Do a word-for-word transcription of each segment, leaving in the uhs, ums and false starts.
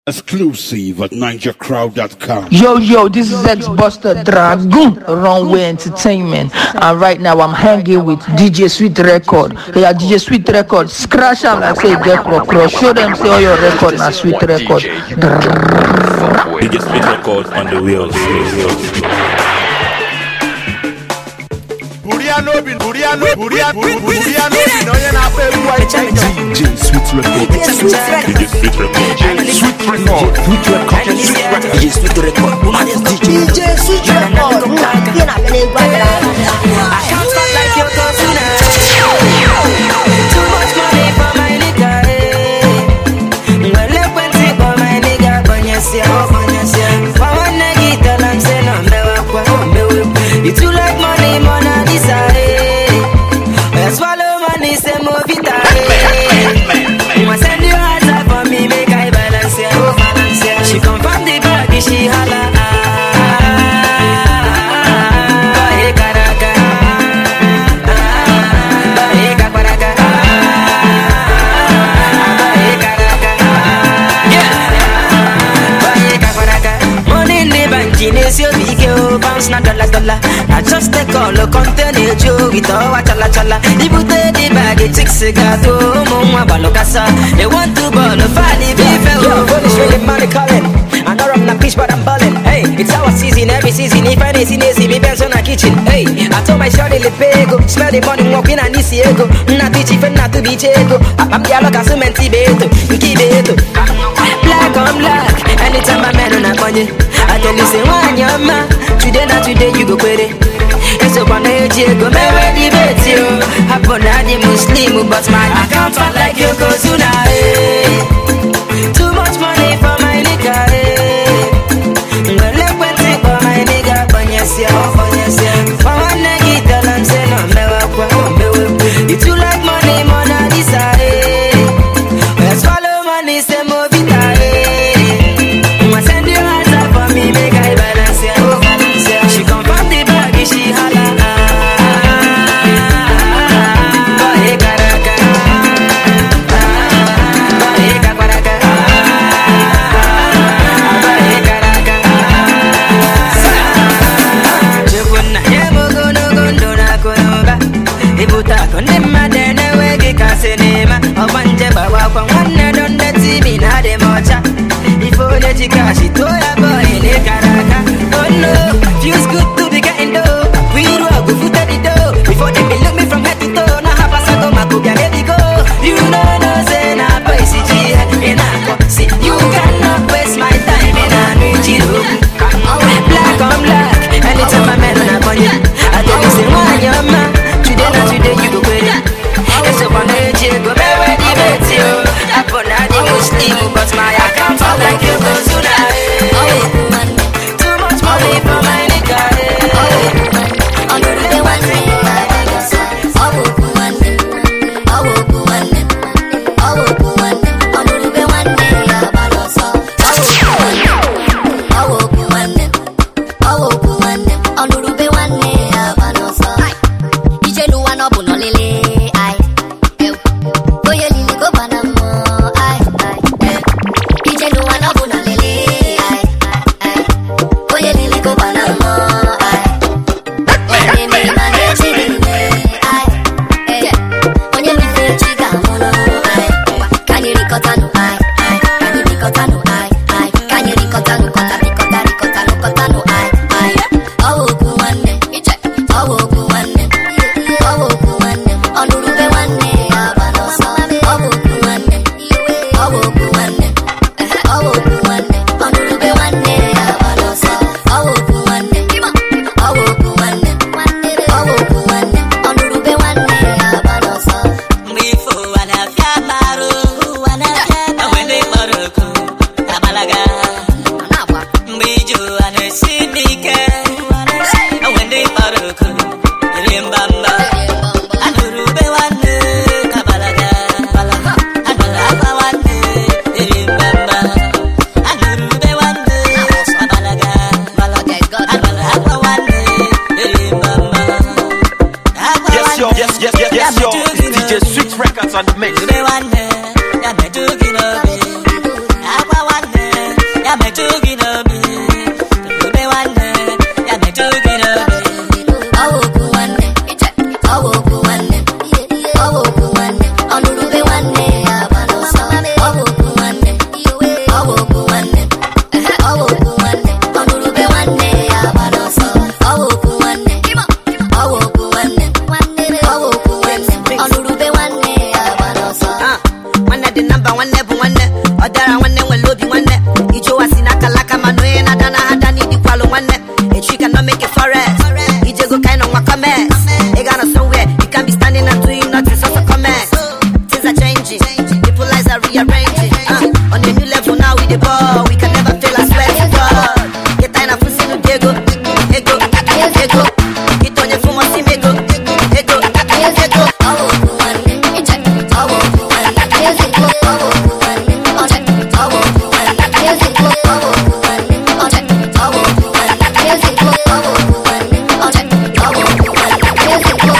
Exclusive at ninja crowd dot com. Yo, yo, this is X-Buster Dragoon, Runway Entertainment. And right now I'm hanging with D J Sweet Record. Yeah, D J Sweet Record. Scratch them like say get cross. Show them say all your record na Sweet Record. D J Sweet Record on the wheels. Buriano bin, Buriano, Buriano, Buriano bin, no yana pe ruwa D J Sweet Record. D J Sweet Record. Sweet Record. Sweet Record. D J Sweet Record. D J Sweet Record. You're not gonna I can't stop like your cousin. Too much money for my nigga. Well, look when take for my nigga. Banyasya, banyasya. For one nigga, tell him say no me wakwa, me wakwa. You too like money, Mona Lisa. I swallow money, say more vita. You send your eyes up for me, make I balance ya. She come from the back, she holla. Bae karaka, bae kaparaka, bae karaka, yeah, bae kaparaka. Money in the bank, Guinness you big yo, bounce na dollar dollar. I just take all the content you with all chala chala. The put the bag, it takes cigar to mama balokasa. They want to ball a funny beef. Yo, police really money calling. I know I'm not pitch, but I'm ballin'. Hey, it's our season, every season. If I see see me bench on a kitchen. Hey, I told my shorty le pego. Smell the money walking and this ego. Not bitchy for not to be chego. I'm the alloca cementi beto, kibeto. Black on black. Anytime I'm man on that money, I tell you say one your man. Today not today you go quit it. It's up on the Diego, me ready bet you. Happen at the Muslim, but my account fat like you go tonight. Too much money for my nigga. Well, look when take for my nigga. Banyasya, banyasya. For one nigga, tell him say no me wakwa, me wakwa. You too like money, Mona Lisa. Well, swallow money, say more vita. I send your eyes up for me, make I balance ya. She come from the back, she holla. Bae karaka, bae kaparaka, bae karaka. Jepuna yemo gono gondo na konoba. Ibuta konema dene wegi kasenema. Obanje bawa kwa wane donde tibi na de mocha. Ifo le chikashi toya boy le karaka. Oh no, feels good to be getting dough. We rock go foot at the door. Before they look me from head to toe. Now have a sago makuga let it go. You know no say na boy C G in a see. You cannot waste my time in a new chiro. Black on black. Anytime I met on a bunny, I tell you say one your man. Today not today you go with it. It's up on the Diego, me ready bet you. I put out the Muslim, but my account felt like you go tonight. Too much money for my nigga. On the day one day, I will go one day. I will go one day. I will go one day. On the day one day, I will go one day. I will go one day. On the day one day, I will go. D J Luana Bono Lele, I. Go ye lili go banamo, I. D J Luana Bono Lele, I. Go ye lili go banamo, I. Me me me mane chiri me, I. When you live chiga mono, I. Can you ricotta no, I. Can you ricotta no, I. Can you ricotta no, cotta ricotta ricotta no, cotta no, I. I will go one day, I will go one day, I will go one day. On the rube one day, I will go one day, I will go one day, I will go one day. On the rube one day, I will go one day, I will go one day, I will go one day. On the rube one day, I will go. Before I have Yamaru, when they Morocco, Tabalaga, Biju and a Sidike, when they Morocco, Rimbamba, and Rube one day, Tabalaga, and Lava one day, Rimbamba, and Rube one day, Tabalaga, and Lava one day, Rimbamba. Yes, yo, yes, yes, yes, yes, yo. It's D J Sweet Records on the mix. Rube one day, I'm a joking of it. Agua one day. ya me chugi no be. Be one day, ya me chugi no be. Oh, ku one day, oh, ku one day, oh, ku one day, on the be one day, ya banosa. Oh, ku one day, oh, ku one day, oh, ku one day, on the be one day, ya banosa. Oh, ku one day, oh, ku one day, oh, ku one day, on the be one day, ya banosa. Ah, one day the number one never one day, other one day will love you one day. Ijo wasina kalaka manoe na dana hada ni di kwalo one day. A tree cannot make a forest. Ijo go kind of wakames. They got us somewhere. You can be standing and doing nothing, so for comment. Things are changing. People lives are rearranging. Uh, on a new level now with the ball. We can never fail, I swear to God. Get time for sinu ego, ego, ego. Get on your phone, must see ego, ego, ego. Oh, ku one day, oh, ku one day, oh, ku one day, oh, ku one day, music, oh, ku one day, oh, ku one day, music, oh, ku one day, oh, ku one day, music, oh,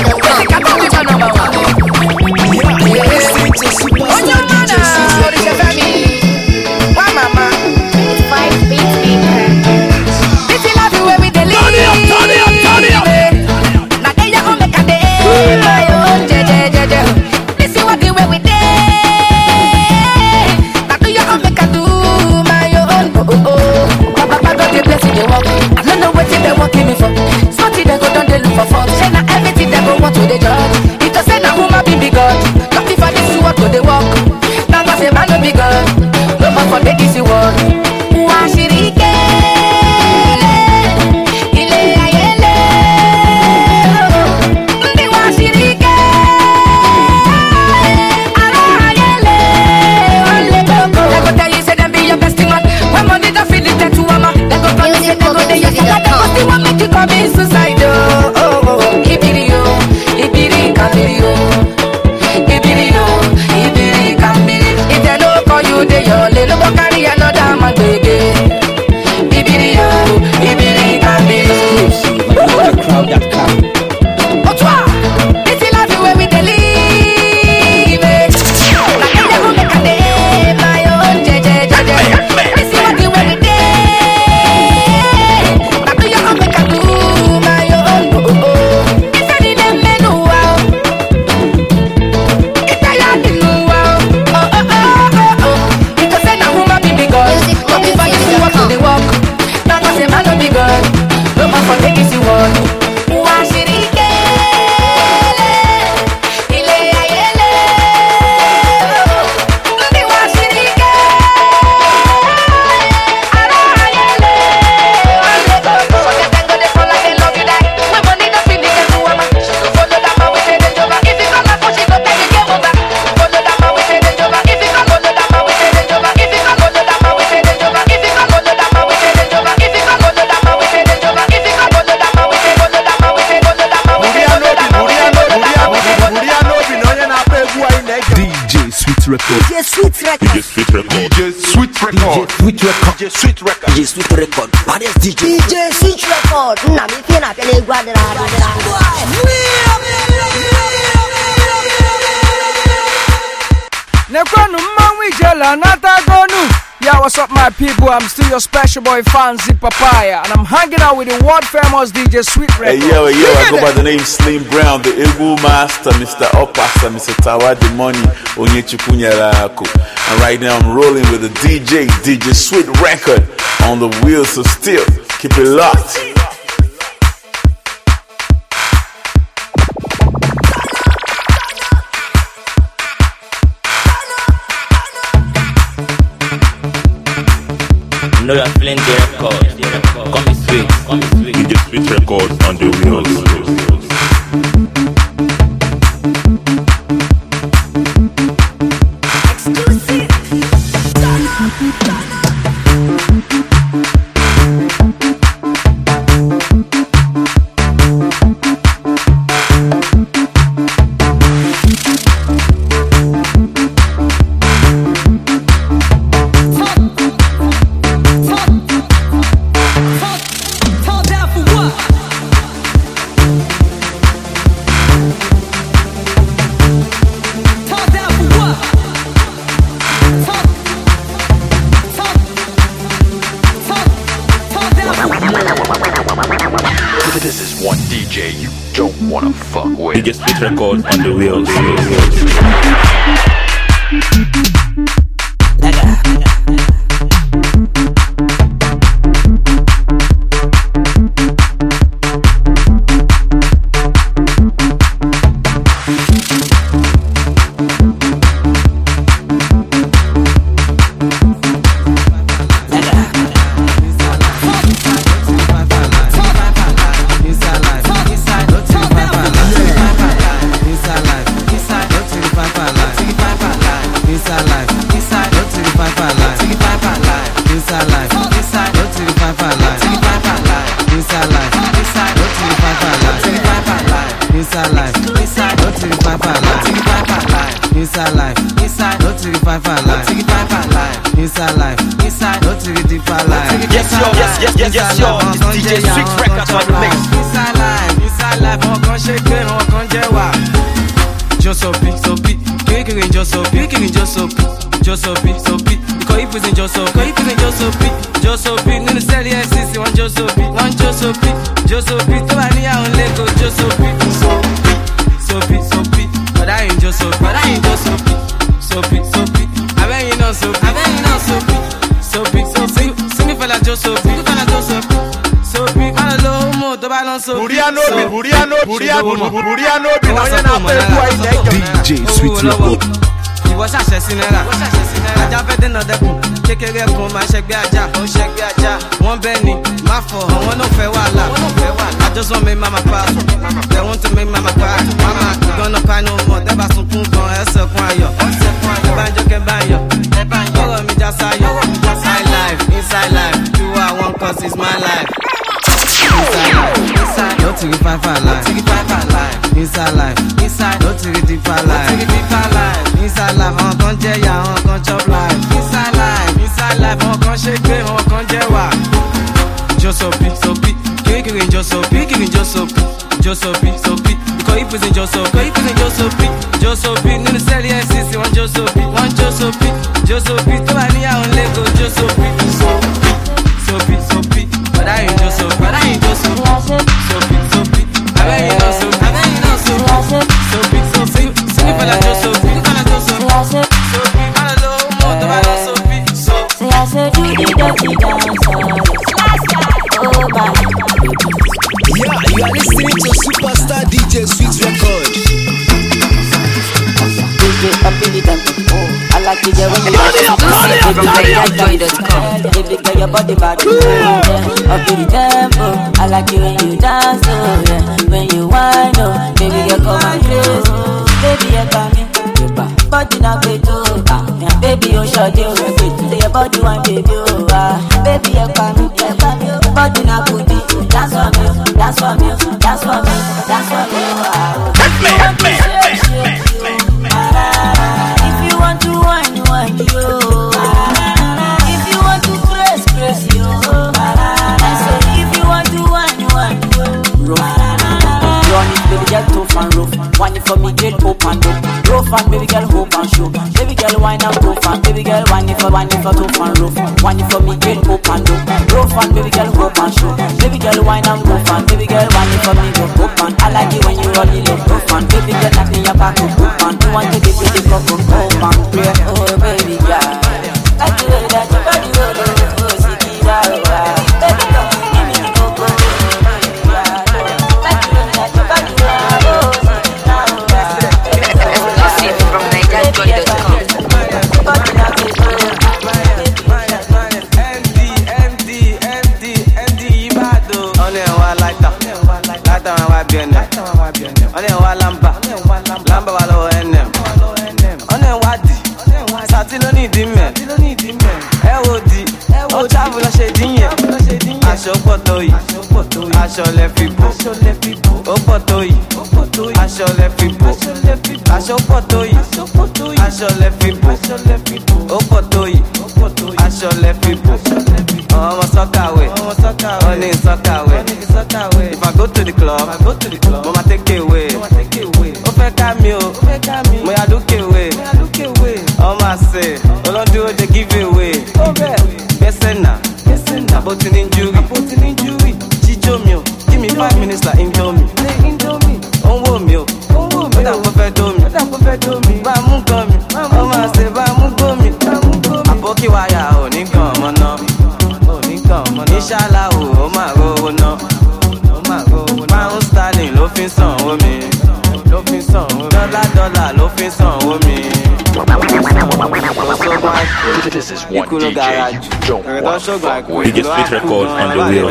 Record. D J Sweet Record. D J Sweet Record. D J Sweet Record. Sweet Record. D J Sweet Record. D J Sweet Record. Baddest D J. D J Sweet Record. Na mi pena pele guadra. Nekwanu mmanwi jela nata gonu. Yeah, what's up, my people? I'm still your special boy, Fancy Papaya, and I'm hanging out with the world famous D J Sweet Record. Hey, yo, hey, yo, I go by the name Slim Brown, the Eagle Master, Mister Opasa, Mister Tawadi Money, Onyechukunyarako. And right now I'm rolling with the D J, D J Sweet Record, on the wheels, so still, keep it locked. know you're feeling the record. Come sweet, come sweet. D J Sweet Record on the wheels. This is one D J you don't wanna fuck with. D J Sweet Record on the wheels. Yes, yo, it's D J Sweet Records on the mix. Inside life, inside life, on can shake it, on can jewa. Just so big, so big, kicking just so big, kicking just so big, just so big, so big. Because if it's just so, because if it's just so big, just so big. No sell the S C C, one just so big, one just so big, just so big. To any on Lego, just so big, so big, so big, so big. But I ain't just so, but I ain't just so big, so big, so big. I bet you know so big, I bet you know so big, so big, so big. Sing it for like just so big. Buriano, Buriano, Buriano, Buriano, D J Sweet Record. Ìwọ ṣàṣẹ sí náírà, ajá fẹ́ dènà dẹ́kun, kékeré kun máa ṣẹgbẹ́ ajá, ó ṣẹgbẹ́ ajá. Wọ́n bẹ́ẹ̀ ni, má fọ̀, àwọn náà fẹ́ wàhálà. I just want make mama pass, they want to make mama cry. Mama, you gonna cry no more, tẹ́ bá sunkún gan, ẹ sẹ̀kún ayọ̀. Kẹ́bànjọ́ kẹ́bànjọ́, ọ̀rọ̀ mi já sáyọ̀. Inside life, inside life, do what I want cause it's my life. Inside life, inside, no to the five life. Inside life, inside, no to the deeper life. Inside life, on can jaya, on can chop life. Inside life, inside life, on can shake it, on can jewa. Just so big, so big, kicking just so big, kicking just so big, just so big, so big. Because if it's just so, because if it's just so big, just so big. No sell the S C C, one just so big, one just so big, just so big. To any on Lego, just so big, so big, so big, so big. But I ain't just so, but I ain't just so, so big, so big. I bet you know so, I bet you know so, so big, so big. Sing it for like just so, sing it for like just so, so big. I don't know more than I know so big, so. Say I said do the dirty dance, oh my. Yeah, you are listening to Superstar D J Sweet Record. D J up in the tempo. I like it when you dance. Baby girl, your body bad. Up in the tempo. I like it when you dance, oh yeah. When you whine, oh, baby girl, come and crazy. Baby, you come in. Body na beto, ah. Baby, you shot you. Say your body one, baby, oh ah. Baby, you come in, you come in. Body na goodie. Dance for me, dance for me, dance for me, dance for me, ah. Help me, help me, help me. If you want to whine, whine, yo. If you want to press, press, yo. I say, if you want to whine, whine, yo. Run it, baby girl, tough and rough. Whine it for me, girl, open up. Rough and baby girl, hope and show. Baby girl, whine and tough and baby girl, whine it for, whine it for tough and rough. Whine it for me, girl, open up. Rough and baby girl, hope and show. Baby girl, whine and tough and baby girl, whine it for me, girl, open. I like it when you roll it up, rough and baby girl, knock me your back up, open. You want to give me the cup of open, pray, oh baby girl. Like the way that your body roll, oh, see me that, baby girl, give me the cup of aṣọ pọ̀ tó yìí, aṣọ lẹ fi bò, ó pọ̀ tó yìí, aṣọ lẹ fi bò, aṣọ pọ̀ tó yìí, aṣọ lẹ fi bò, ó pọ̀ tó yìí, aṣọ lẹ fi bò. Ọmọ sọ́kàwé, ó ní sọ́kàwé. If I go to the club, mo ma take away. Ó fẹ́ ká mi o, mo yà lókè wé. Ọmọ àṣẹ, olóńdúró dey give away. Gbẹ́sẹ̀ náà. About an injury, jíjó mi o, give me five minutes Inshallah, oh my God, no. Oh my God, pound sterling, ló fi san owó mi. Ló fi san owó mi. Dollar, dollar, ló fi san owó mi. This is one D J you don't want to fuck with. D J Sweet Record on the wheel.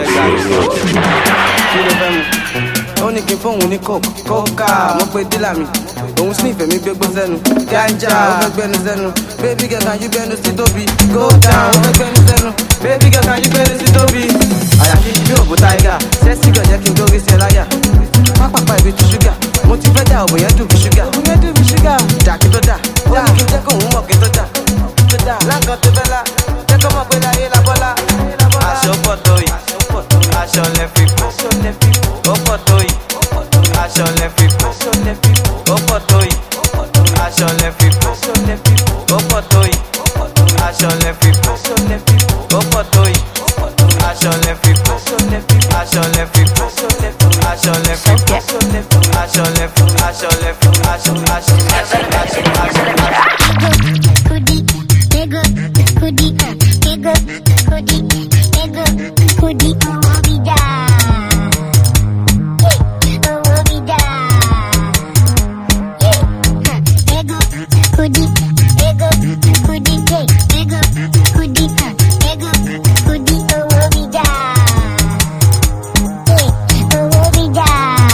Ó ní kí n fóun ní coke, coca, mo pe dílà mi. Òun sì ìfẹ́ mi gbégbó sẹ́nu. Ganja, ó fẹ́ gbẹ́nu sẹ́nu. Baby girl, can you gbẹ́nu sí tóbi? Go down, ó fẹ́ gbẹ́nu sẹ́nu. Baby girl, can you gbẹ́nu sí tóbi? Àyàfi bí òbú tiger, sẹ́sì gàn jẹ́ kí n gbórí sí ẹ láyà. Pápápá ìbí tu ṣúgà, mo ti fẹ́ dá òbò yẹn dùn bí ṣúgà. Òbò yẹn dùn bí ṣúgà. Dà kí tó dà, ó ní kí n jẹ́ kó òun mọ̀ kí tó dà. Láǹkan tó fẹ́ la, jẹ́ kó mọ̀ pé láyé la bọ́lá. Aṣọ pọ̀ tó yìí, aṣọ lẹ fi kú. Ó pọ̀ tó yìí, aṣọ lẹ fi kú. Ó pọ̀ tó yìí, aṣọ lẹ fi kú. Ó pọ̀ tó yìí, aṣọ lẹ fi kú. Ó pọ̀ tó yìí, aṣọ lẹ fi kú. Aṣọ lẹ fi kú. Aṣọ lẹ fi kú. Aṣọ lẹ fi kú. Aṣọ lẹ fi kú. Aṣọ aṣọ aṣọ aṣọ aṣọ. Kudi, ego, kudi, ego, kudi, ego, kudi, obida. Obida. Ego, kudi, ego, kudi, ego, kudi, ego, kudi, obida. Obida.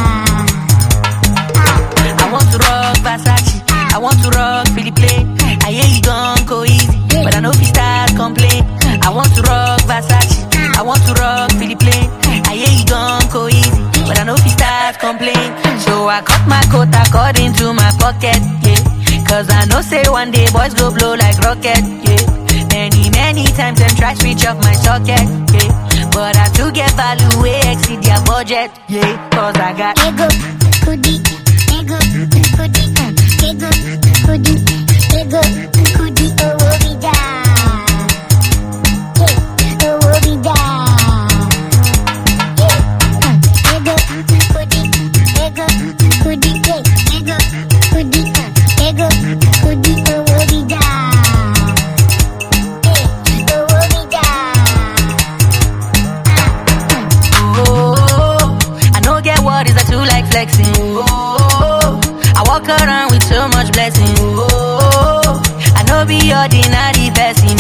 I want to rock Versace, I want to rock Philippe. I hear you don't go easy, but I know if you start complain. I want to rock Versace, I want to rock Philippe. I hear you don't go easy, but I know if you start complain. So I cut my coat according to my pocket, yeah. Cause I know say one day boys go blow like rocket, yeah. Many, many times them try switch off my socket, yeah. But I do get value way exceed their budget, yeah. Cause I got ego, kudi, ego, kudi, ego, kudi, ego, kudi, obida. Obida. Ego, kudi, ego, kudi, ego, kudi, ego, kudi, obida. Obida. Oh, I know get what is that too like flexing. Oh, I walk around with so much blessing. Oh, I know be ordinary person.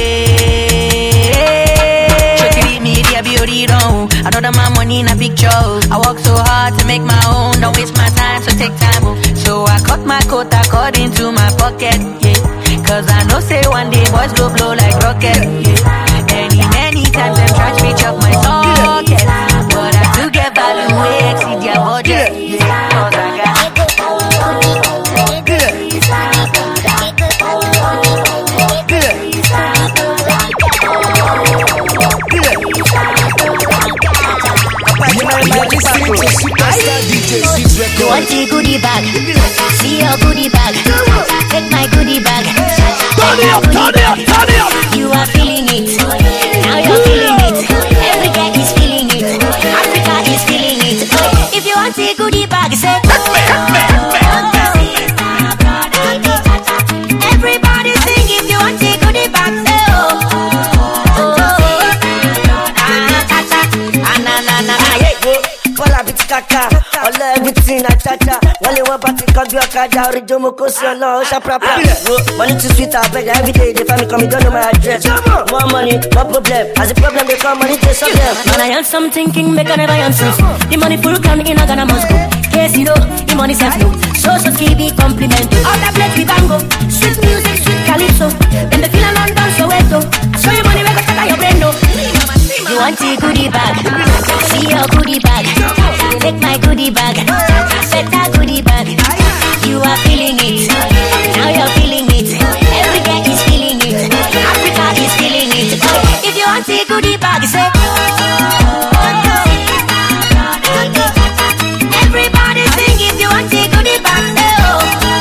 Should me there be wrong. I know that my money in a picture. I work so hard to make my own. Don't waste my time, so take time. Oh. So I cut my coat according to my pocket. Yeah, cause I know say one day boys go blow like rocket. Yeah, many many times them try to reach up my socket, but I do get value way exceed their budget. Yeah, cause I got You want the goodie bag? See your goodie bag. Take my goodie bag. Turn it up, turn it up, turn it up. You are feeling it. Now you're feeling it. Every guy is feeling it. Africa is feeling it. If you want the goodie bag, say everybody sing if you want the goodie bag. Say oh. Kaka, all everything I cha-cha. Only one party cause you a kaja. Orijomo kosi no osha prapa. Money too sweet, I beg every day. They find me come, you don't know my address. More money, more problem. As a problem, they come money, they solve them. Man, I am something king, make I never answer. The money full come in, I gonna must go. Case you know, the money sense no. So so be compliment. All that play with bango, sweet music, sweet calypso. Then the feel and London, so wet though. Show you money, we go check out your brain though. You want the goodie bag? See your goodie bag. Take my goodie bag. Set that goodie bag. You are feeling it. Now you're feeling it. Every guy is feeling it. Africa is feeling it. If you want the goodie bag, say. Everybody sing if you want the goodie bag. Say oh.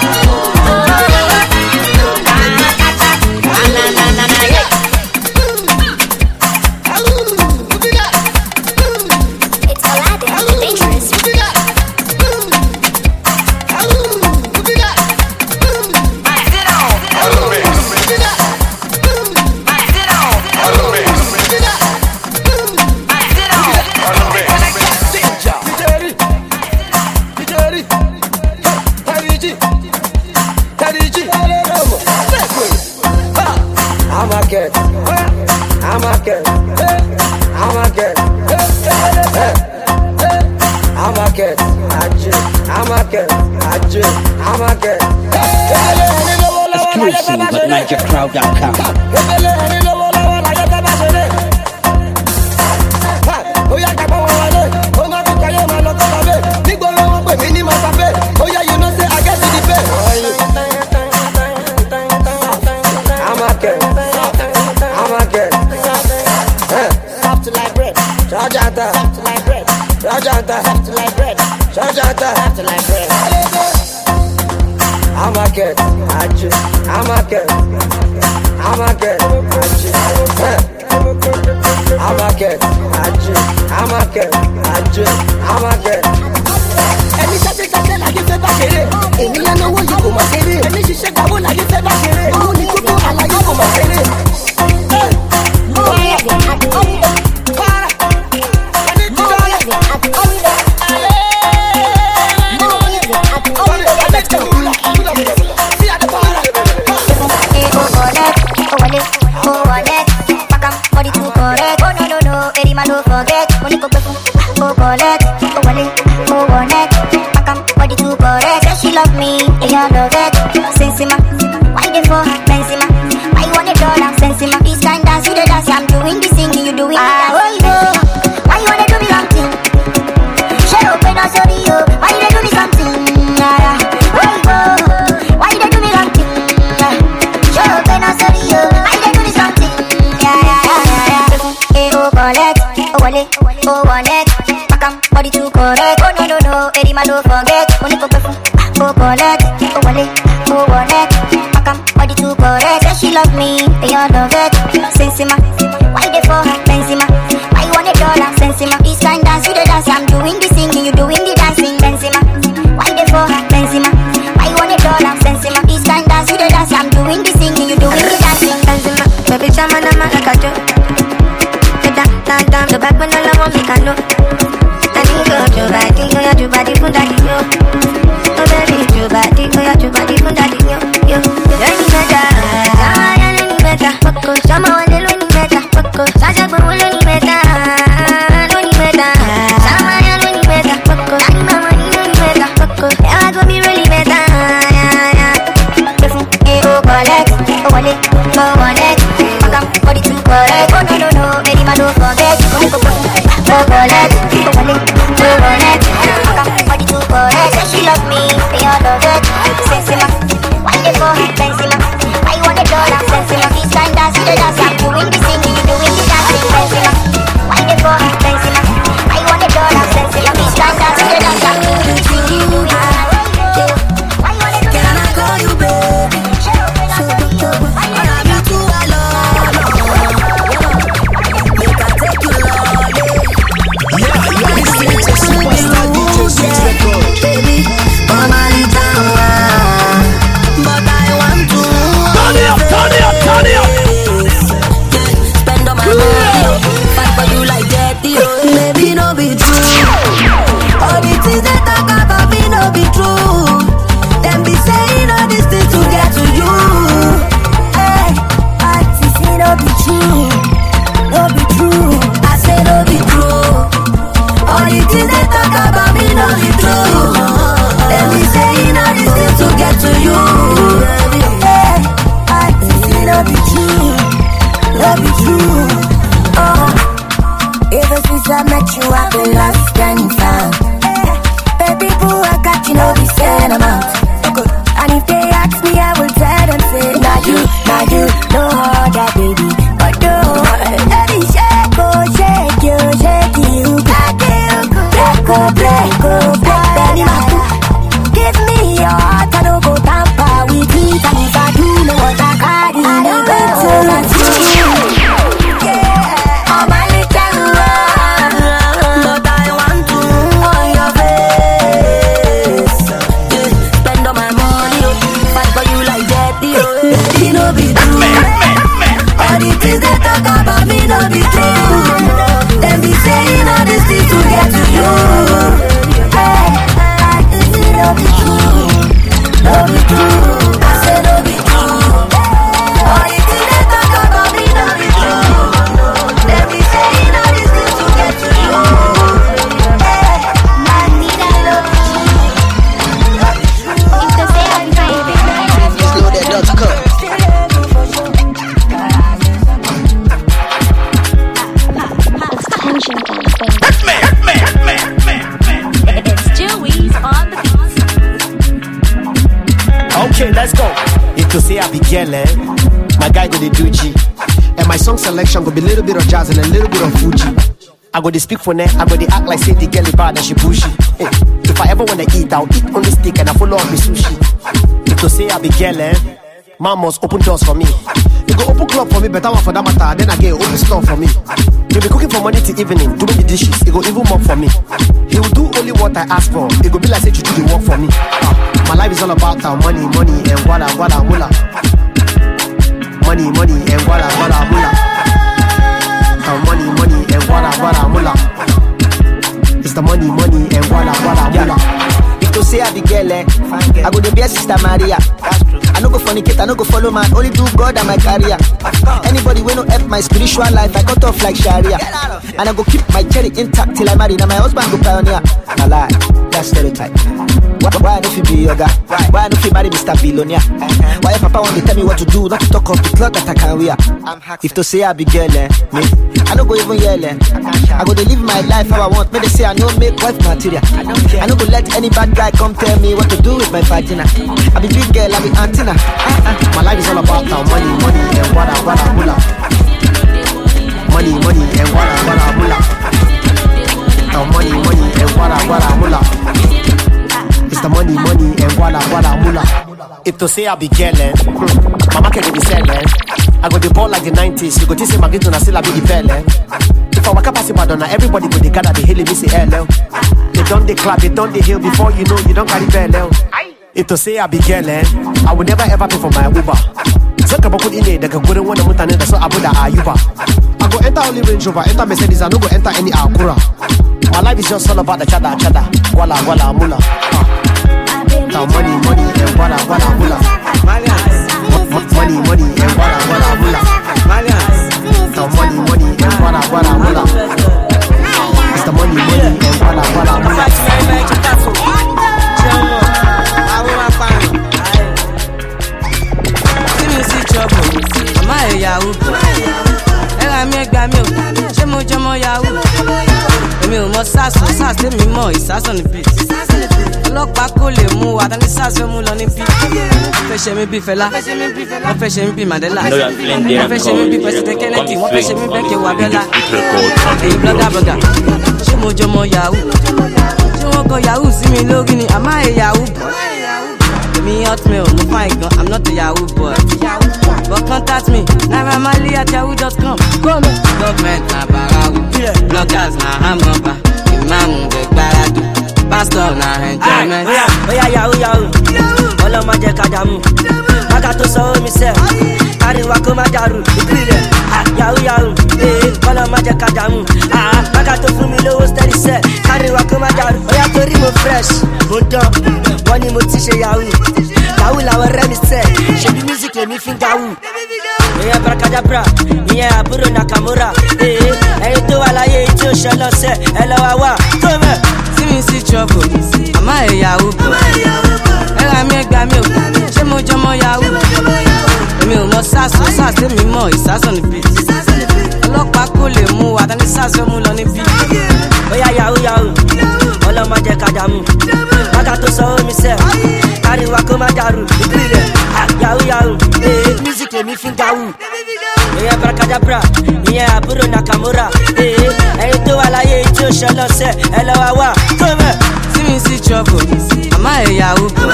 Na na na na yeah. kid. I'm a kid. I'm a kid. I'm a kid. I'm a kid. Exclusive at Niger Crowd dot com. Rajata, soft like bread. Rajata, soft like bread. Rajata, soft like bread. I'm a kid, I'm a kid, I'm a kid, I'm a kid, I'm a kid, I'm a kid. Ẹni ṣẹ́ṣẹ́ ṣẹ́ṣẹ́ láyé fẹ́ bá ṣeré. Èmi yẹn náwó yìí kò máa ṣeré. Ẹni ṣiṣẹ́ gbàwó láyé fẹ́ bá ṣeré. Owó ní kókó àlàyé kò máa ṣeré. Don't forget, only for perfume. Oh, collect, oh, wallet, oh, wallet. Pakam, body too correct. Say she love me, they all love it. Sensima, why they for her? Benzema, why you want a dollar? Sensima, this kind dance, you the dance. I'm doing the singing, you doing the dancing. Benzema, why they for her? Benzema, why you want a dollar? Sensima, this kind dance, you the dance. I'm doing the singing, you doing the dancing. Benzema, baby, chama na ma akajo. Down, down, down, the back when all I want me can know. Your body, go ya, your body, go daddy, yo. Oh baby, your body, go ya, your body, go daddy, yo, yo. Learning better, ah, yeah, learning better. Poco, chama wale learning better. Poco, saja bo learning better, learning better. Chama ya learning better. Poco, daddy mama learning better. Poco, yeah, go be really better, yeah, yeah. Perfume, eh, oh collect, oh wallet, oh wallet. Pakam, body too correct. Oh no no no, baby, ma don't forget. Oh collect, oh wallet, oh wallet. She love me, they all love it. Sensima, why they for her? Benzema, why you want a dollar? Sensima, this kind dance, you the dance. I'm doing the singing, you doing the dancing. Benzema, why they for her? Benzema, why you want a dollar? Sensima, this kind dance, you the dance. I'm doing the singing, you doing the dancing. Why you want a dollar? Can I call you baby? I love you too, I love you. Make I take you lonely. Yeah, you are listening to Superstar D J Sweet Record. Baby, but I want to to say I be girl, eh? My guy go the do G. And my song selection go be a little bit of jazz and a little bit of Fuji. I go to speak for net, I go to act like say the girl is bad and she pushy. Hey, if I ever wanna eat, I'll eat on the stick and I follow up with sushi. If to say I be girl, eh? Man must open doors for me. You go open club for me, better one for that matter. Then again, open store for me. You be cooking from morning to evening, doing the dishes. He go even more for me. He will do only what I ask for. It go be like say you do the work for me. Uh, my life is all about uh, money, money and wala wala mula. Money, money and wala wala mula. Uh, money, money and wala wala mula. It's the money, money and wala wala mula. If to say I be girl, eh, I go to be a sister Maria. I no go fornicate, I no go follow man, only do God and my career. Anybody will not help my spiritual life, I cut off like Sharia. And I go keep my cherry intact till I marry. Now my husband go pioneer. I lie, that's stereotype. Why, why I no fit be your guy? Why I no fit marry Mister Billionaire? Why your papa want to tell me what to do, not to talk of the cloth that I can wear? If to say I be girl, eh, me, I no go even yell, eh. I go to live my life how I want. May they say I no make wife material. I no go let any bad guy come tell me what to do with my vagina. I be big girl, I be antenna. My life is all about uh, money, money and wada wada mula. Money, money and wada wada mula. Uh, money, money and wada wada mula. It's the money, money and wada wada mula. If to say I be girl, eh, my market be sell, eh. I go the ball like the nineties. You go to say my ghetto, I still I be the bell, eh. If I walk up as Madonna, everybody go they gather the hill, me say hello. They done the clap, they done the hill. Before you know, you don't carry bell, eh. If to say I be girl, eh, I would never ever pay for my Uber. Zaka bako ile daga gurin wanda mutane da so abu da ayuba. I go enter only Range Rover, enter Mercedes, I no go enter any Acura. My life is just all about the chada chada, wala wala mula. Now money money and wala wala mula. Money money and wala wala mula. Now money money and wala wala mula. It's the money money and wala wala mula. I'm a Yahoo. I'm a Gamil. Jamo Jamo Yahoo. Emil Mossas, Sass, the Mimo, Sass on the beat. Look back, Cole, Moo, and the Sass on the beat. Fashion me be fella. Fashion me be Mandela. Fashion me be President Kennedy. Fashion me be Wabella. Blogger, blogger. Jamo Jamo Yahoo. Jamo go Yahoo, see me looking. I'm a Yahoo. Me hotmail, no fine gun, I'm not a Yahoo boy. But contact me, Naira Marley at yahoo dot com. Government na barawu, bloggers na hamaba, imam de baradu, pastor na enjoyment. Oya Yahoo Yahoo, Olo ma je kadamu, Maka to so mi se, Ariwa ko ma daru, ìpìlẹ̀. Yahoo Yahoo, eh, Olo ma je kadamu, ah, Maka to fún mi lówó steady se, Ariwa ko ma daru. Oya torí mo fresh, mo dán, wọ́n ní mo ti ṣe Yahoo. Yahoo làwọn ọ̀rẹ́ mi sẹ́, ṣebí music lèmi fi ń gawú. Ìyẹn Brakadabra, ìyẹn àbúrò Nakamura. Ẹyin tó wà láyé tí ó ṣe lọ́sẹ̀, ẹ lọ wá wá tó mẹ́. See me see trouble, I'm a Yahoo boy. Ẹ ra mi ẹgbàá mi ò, ṣé mo jọmọ Yahoo? Èmi ò mọ Sass, Sass tèmi mọ̀, Sass on the beat. Ọlọ́pàá kò lè mú wa, tani Sass fẹ́ mú lọ níbí. Oya Yahoo Yahoo, ọlọ́mọ jẹ kàdàmú. Bàtà tó sọ omi sẹ́, Ariwa ko ma daru, ìpìlẹ̀. Yahoo Yahoo, eh, music lèmi fi ń gawú. Ìyẹn Brakadabra, ìyẹn àbúrò Nakamura. Ẹyin tó wà láyé tí ó ṣe lọ́sẹ̀, ẹ lọ wá wá tó mẹ́. See me see trouble, I'm a Yahoo boy.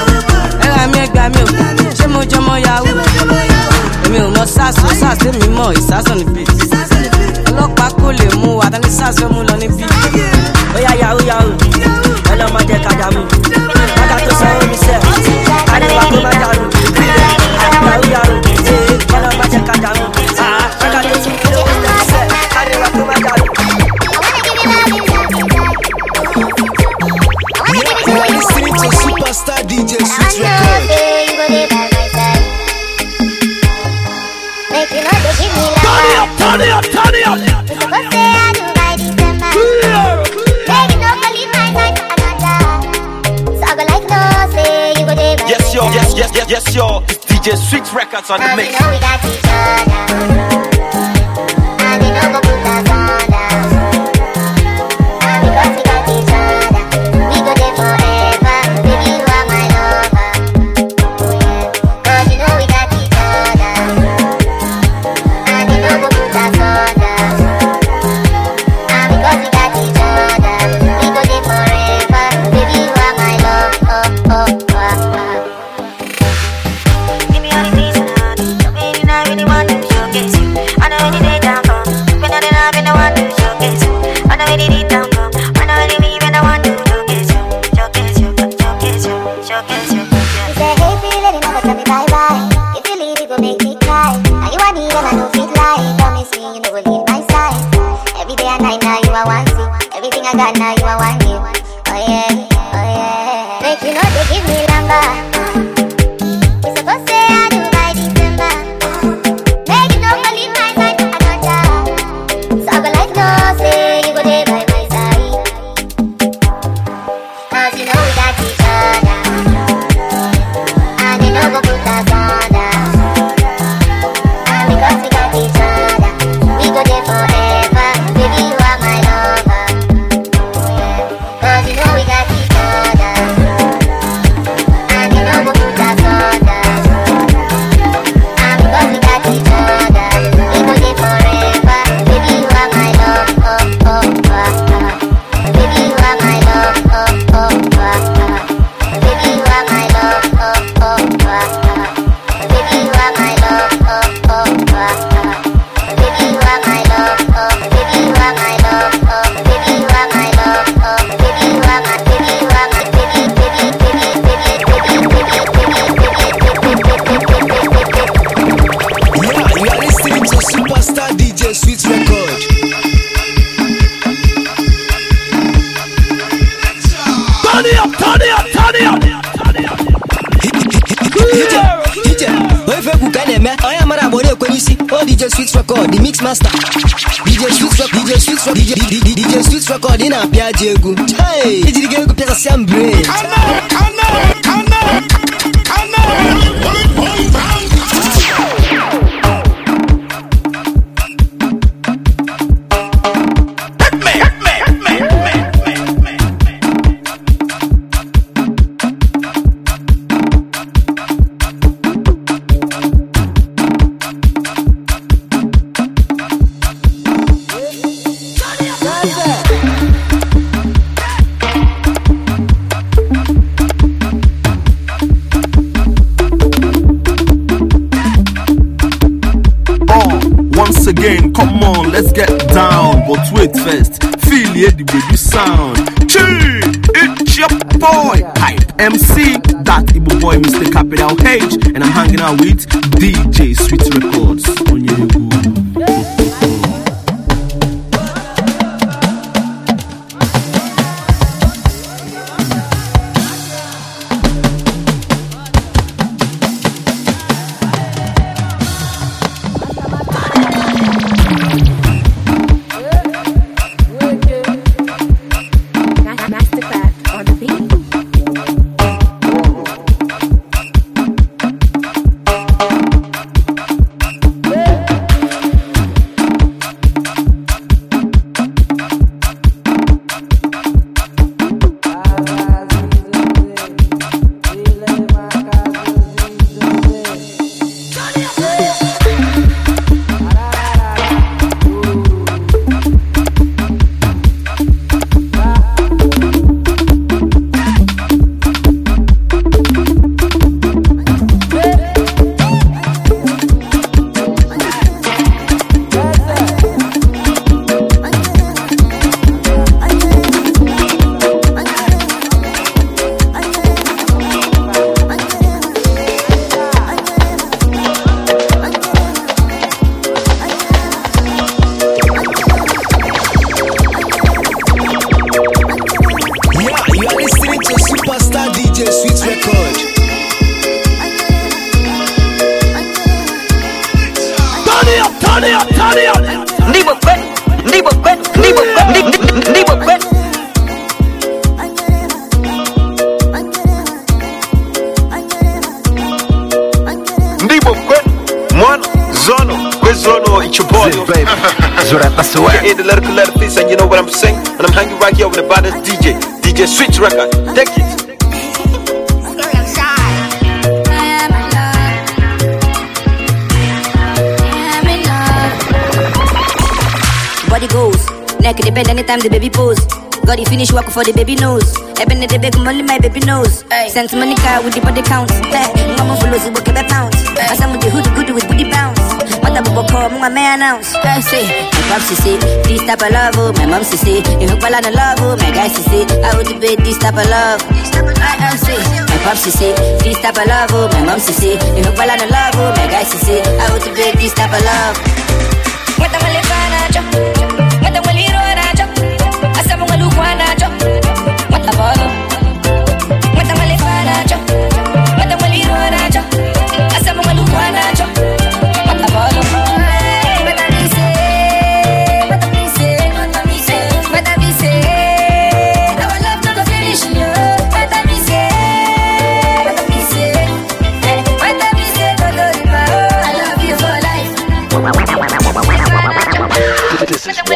Ẹ ra mi ẹgbàá mi ò, ṣé mo jọmọ Yahoo? Èmi ò mọ Sass, Sass tèmi mọ̀, Sass on the beat. Ọlọ́pàá kò lè mú wa, tani Sass fẹ́ mú lọ níbí. Oya Yahoo Yahoo, ọlọ́mọ jẹ kàdàmú. Bàtà tó sọ omi sẹ́, Ariwa ko ma daru, ìpìlẹ̀. Yahoo Yahoo, eh, ọlọ́mọ jẹ kàdàmú. Bàtà tó sọ omi sẹ́, Ariwa ko ma daru. You are listening to Superstar D J Sweet Record. Turn it up, turn it up, turn it up. Yes, yo, yes, yes, yes, yes, yo. It's D J Sweet Records on the mix. Cause you know I got now, you are one new. Oh yeah, oh yeah. Make you know they give me number. We supposed to say I do by December. Make you know I leave my side, I don't die. So I go like no, say you go there by my side. Cause you know we got each other. And you know go put us under. And because we got each other, we go there forever. Baby, you are my lover. Cause you know we got each other. And you know go put us under. And because we got each other, we go there forever. Baby, you are my love, oh, oh, oh, oh. Baby, you are my love, oh, oh, oh, oh. Baby, you are my love, oh, oh, oh, oh. Baby, you are my love, oh, oh, oh. Baby, you are my love, oh. Baby, you are my love, oh. Baby, you are my love, oh. Baby, you are my, baby, you are my, baby, baby, baby, baby, Yeah, you are listening to Superstar D J Sweet Record. Turn it up, turn it up, turn it up. Oh, if you can, man, I am a rabbi. When you see, oh, D J Sweet Record, the mix master. D J Sweet Record, D J Sweet Record, D J D J Sweet Record in a Piaggio. Hey, did you get a piece of some brain? I know, I know, I know, I know. Once again, come on, let's get down. But wait first, feel the baby sound. Chee, it's your boy, Hype M C, that Igbo boy, Mister Capital H, and I'm hanging out with D J Sweet Records. On your Masterclass on the beat. In the lyrical letter piece, and you know what I'm saying? And I'm hanging right here with the baddest D J, D J Sweet Record. Take it. Body goes, neck depend anytime the baby pose. Got the finish work for the baby nose. Even the big money, my baby knows. Sent money car with the body count. Mama follows the book of the pounds. I some with the hoodie goody with booty bounce. What the bubble call, my man announce. I say, my pops say, this type of love, oh. My mom say, you hope I love, oh. My guys say, I would debate this type of love. I say, my pops say, this type of love, oh. My mom say, you hope I love, oh. My guys say, I would debate this type of love. What the malefana, what the maliro, I saw my look.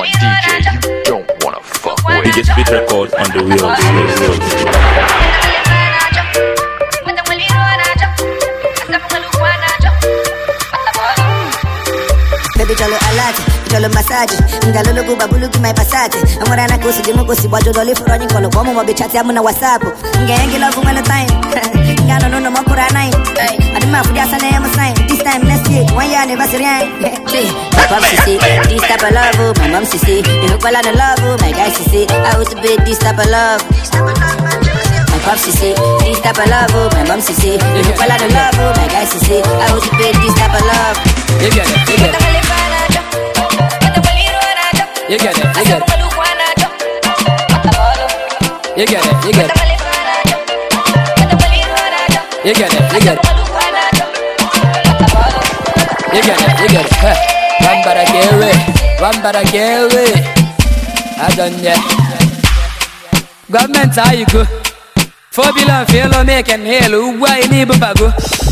D J you don't wanna fuck with. D J Sweet Record on the wheel. Baby jalo alati, jalo massage. Ngalo logo babulu ki my passage. Amora na kosi dimo kosi bojo dole for running kono komo mo be chat ya muna WhatsApp. Ngenge love one time. Ngalo no no mo kura nine. Adima fudi asane am sign. This time next year, one year anniversary. My mom see this type of love, my mom see. You know call on the love, my guys see. I want to be this type of love. My pop see this type of love, my mom see. You know call on the love, my guys see. I want to be this type of love. You get it, you get it. You get it, you get it. You get it, you get it. You get it, you get it. You get it, you get it. Hey, one better get away, one better get away. I done that. Government, how you go? Four billion fail on make and hell. Who why you need bago?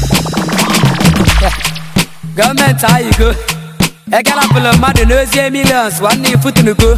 Government, how you go? I got a pull of mad and millions, one knee foot in the go.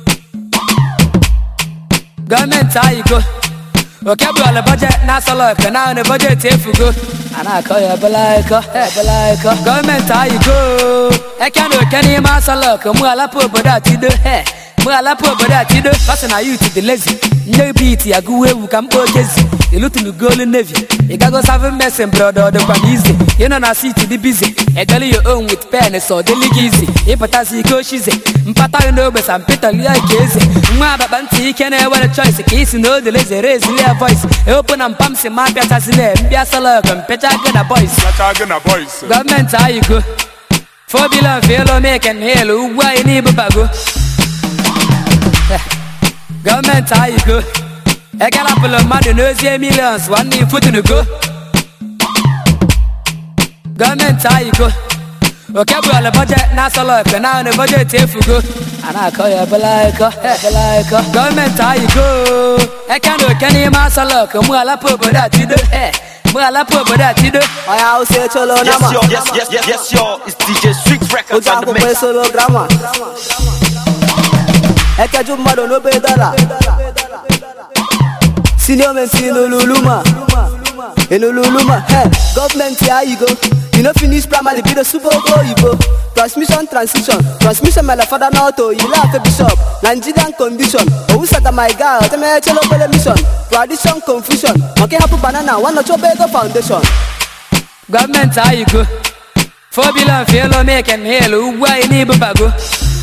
Government, how you go? Okay, well, the budget, NASA life, and now the budget, if you go. And I call you a balaika, a balaika. Government, how you go? I can't do any master luck, and well, I put but that you do. Hey, well, I put but that you do. Fasten are you to the lazy? No beat, I go where we can go. You look to the golden navy. You got to have a mess and brother, the one easy. You know, I see to be busy. I tell you own with pen, so the league easy. If I see go, she's a Mpata no, but I'm Peter Lia Casey. Maba Banti can have a choice. A case, no, the lazy raise their voice. Open and pumps in my Piatas in there. Piazza and Petagana boys. Petagana boys. Government, how you go? Four billion fellow make and hail. Who why you need Bago? Government, how you go? I got a pull of mad and millions, one knee foot in the go. Government, how you go? Okay, well, the budget, NASA life, and now the budget, if you go. And I call you a balaika, a balaika. Government, how you go? I can't do any master luck, and well, I put that you do. Well, I put that you do. I house say cholo Yes, yo, yes, yes, yes, yes, yo. It's D J Sweet Records on the mix. Solo drama. Eka jumma do no be dara. Senior men see no luluma. No luluma. Hey, government here you go. You know finish primary, be the super go you go. Transmission, transition, transmission. My father now to you laugh a bishop. Nigerian condition. Oh, said my God, the me chelo pele mission. Tradition, confusion. Okay, hapu banana. One not your better foundation. Government how you go? Four billion fellow make and hell. Who why you need bago?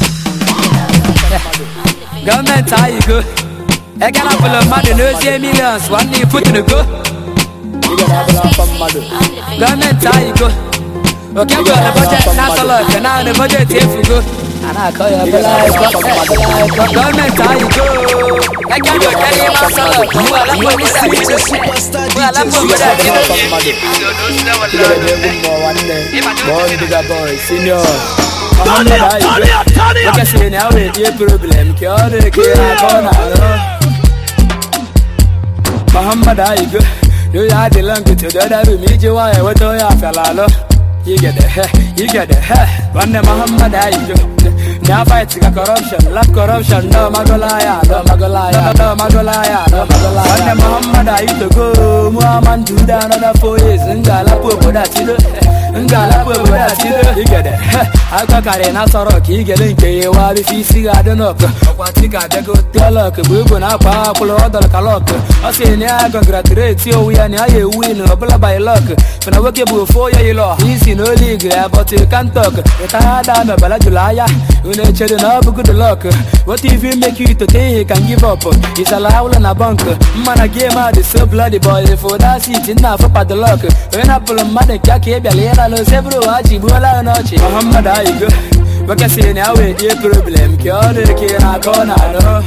Government how you go? I got a full of mad and millions. One knee foot in the go. Government how you go? Okay, well, the budget, NASA life, and now the budget, if you go. And I call you a balaika, government, how you go? I can't do any master life. Well, I'm going to say it's a superstar. Well, I'm going to say it's a boy, senior. Turn it up, turn it up, turn it up. Look at you now, it's a problem. Cure the kid, Muhammad, how you go? Do you have the language to the other room? You want to do your fellow? You get the hair, you get the hair. One day Muhammad, I do. Now fight corruption, love corruption. No Magolaya, no Magolaya, no Magolaya, no Magolaya. One day Muhammad, I used to go. Muhammad do down another four years. Ngala popo that you do. Ngala popo that you do. You get it. I got Karina Sorok. You get in K. While if you see I don't know. What you got to go tell her. Bubu na pa pull out the calok. I say, I congratulate you. We are near you win. Blah by luck. When I work before you law. Easy no league, but you can't talk. It's a hard time, but I July. You know, children have good luck. What if you make you to take and give up? It's a loud and a bunk. Man, I came out the so bloody boy. For that seat, enough for the luck. When I pull a mother, Kaki, Belena, several Ajibola, Nochi. Muhammad, I go. But I say now, it's a problem. Cure the kid, I can't.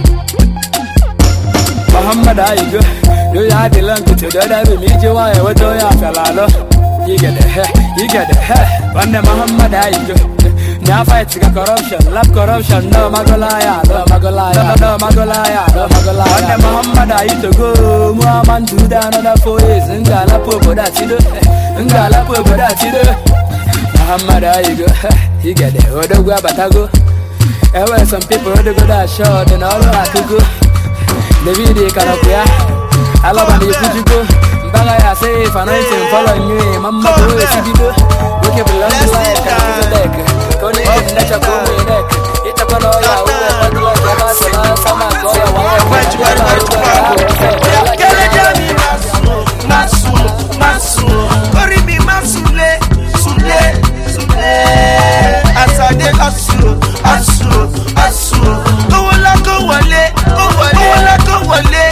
Muhammad, I go. Do you have the language to the other? Meet you, I would do ya, fellow. You get the hair, you get the hair. One day Muhammad, I go. Now fight corruption, love corruption. No Magolaya, no Magolaya, no Magolaya, no Magolaya. One day Muhammad, I used to go. Muhammad do down another four years. Ngala popo that you do. Ngala popo that you do. Muhammad, I go. You get the other way, but I go. And when some people really go that short, then all I could go. The video can up here. I love when you put you go. Baga ya safe and I'm following you. Mama go see video. Look at the long life can be the deck. Koni nacha ko me neck. Ita ko no ya we but like ya sala sama go ya wa. Watch watch watch. Kele jami masu masu masu. Kori mi masule sule sule. Asade asu asu asu. Go la go wale go wale go la go wale.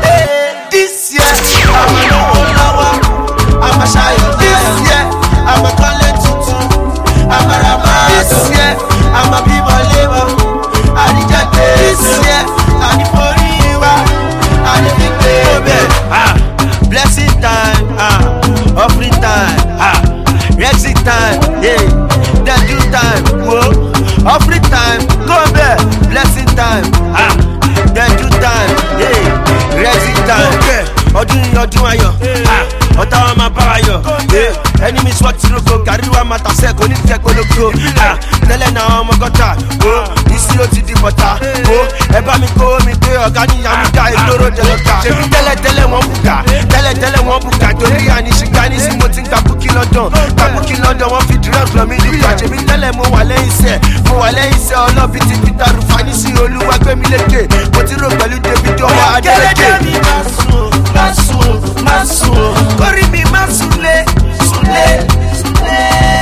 This year I'm a no lower. I'm a shy. This year I'm a college tutu. I'm a rama. This year I'm a people labor. I reject this year. I'm the forever. I'm the big baby. Ah, blessing time. Ah, offering time. Ah, exit time. Yeah, the due time. Whoa, offering time. Go there. Blessing time. Ah, the due time. Yeah, exit time. Okay, ọdún yìí ọdún ayọ̀. Ah, ọ̀tá wa máa bára yọ̀. Enemy swat zero go carry one matter say kò ní tẹ kólókó. Tẹ́lẹ̀ náà ọmọ gọ́tà. Ìṣirò ti di bọ̀tà. Ẹ bá mi kó mi pé ọ̀gá níyà mi dá ìgboro jẹ lọ́ta. Ṣèbí tẹ́lẹ̀ tẹ́lẹ̀ wọ́n bùkà. Tẹ́lẹ̀ tẹ́lẹ̀ wọ́n bùkà. Torí àníṣìká ní sí mo ti ń kabuki London. Kabuki London wọ́n fi drugs lọ mí nípa. Ṣèbí tẹ́lẹ̀ mo wà lẹ́yìn iṣẹ́. Mo wà lẹ́yìn iṣẹ́ ọlọ́bí ti Peter Rufani sí Olúwa gbé mi lékè. Mo ti rò pẹ̀lú David ọwọ́ Adélèké. Kẹ́lẹ́dẹ́ mi máa sùn, máa sùn, máa sùn. Kórì mi máa sùnlé, sùnlé, sùnlé.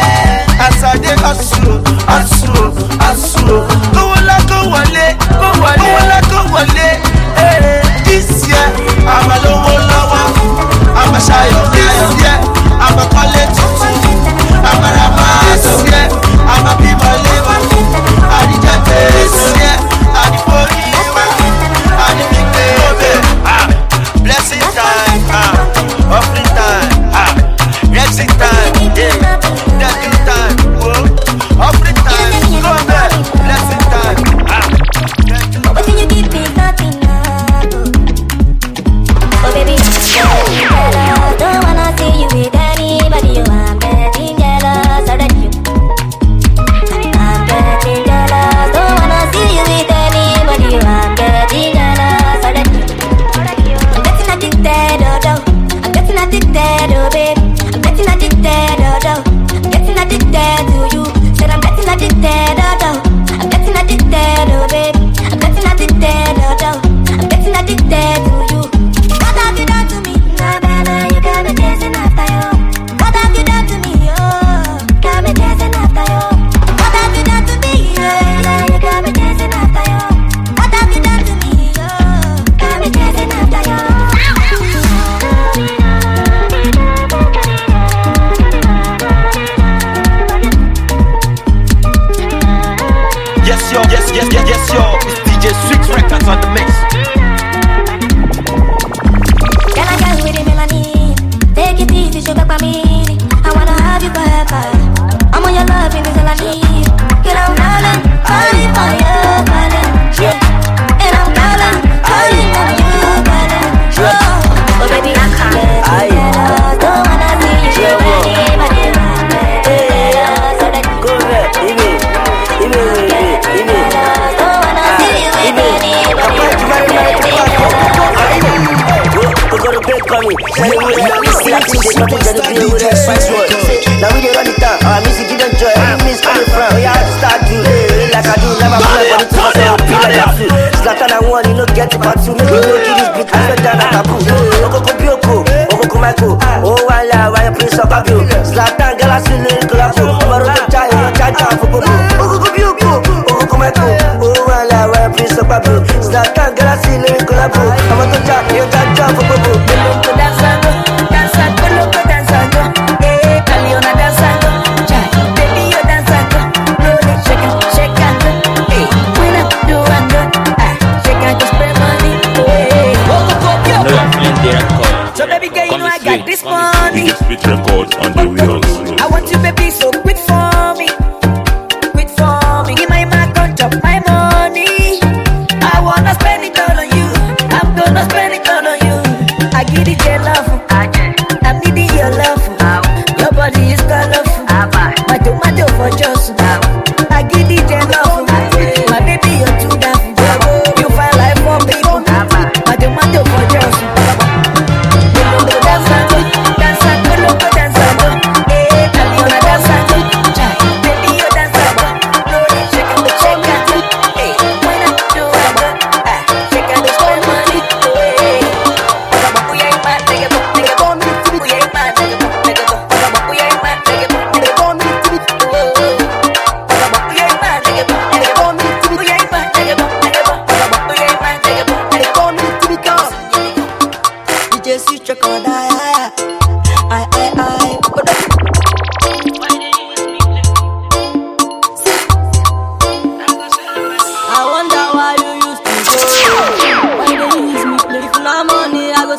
Asade asu, asu, asu. Kówólá kó wọlé, kó wọlé, kówólá kó wọlé. This year, I'm a lówó lọ́wọ́. I'm a ṣayọ̀ this year. I'm a kọ́lé tuntun. I'm a rama this year. I'm a bímọ léwá. Àdìjẹ́ this year. Àdìforí wá. Àdìbígbé ọbẹ̀. Blessing time, ah, offering time, ah, exit time, yeah, that good time, whoa, offering time, go there, blessing time, ah. What can you give me nothing now? Oh baby, I don't wanna see you with anybody. You, I'm getting jealous of you. I'm getting jealous. Don't wanna see you with anybody. You, I'm getting jealous of you. Addicted, oh, oh. I'm getting addicted, oh babe. I'm getting addicted, oh, oh. I'm getting addicted to you. Said I'm getting addicted, oh, oh. I'm getting addicted, oh babe. I'm getting addicted, oh, oh. I'm getting addicted to you. What have you done to me? Nah, baby, you got me chasing after you. What have you done to me? Oh, got me chasing after you. What have you done to me? Yeah, you got me chasing after you. What have you done to me? Oh, got me chasing after you. Yes, yo, yes, yes, yes, yes, yo. It's D J Sweet Records on the mix. Can I get with the melanin? Take it easy, sugar for me. I wanna have you forever. I'm on your love, and it's all I need. Get on calling, calling for you, calling. Yeah. And I'm calling, calling for you, calling. Oh, oh baby, I'm calling. Don't wanna see you with anybody. Go there, Ime, Ime, Ime. Don't wanna see you with anybody. We got a big coming. Now we get run it down. Our music didn't joy. Where you miss coming from? We have to start to like I do. Never play, but it's myself. Feel like I feel. Zlatan I want, you know, get the part two. Make you know, kill this beat. I said down at Abu. Oko Kobioko, Oko Michael. Oh, why why you play so Fabio? Zlatan, girl, I see little collabo. Tomorrow the child, you know, charge down for Bobo. Oko Kobioko, Oko Michael. Oh, why why you play so Fabio? Zlatan, girl, I see little collabo. I'm a good child, you charge down for Bobo. So baby girl, you know I got this money. D J Sweet Records on the wheels. I want you baby, so quit for me. Quit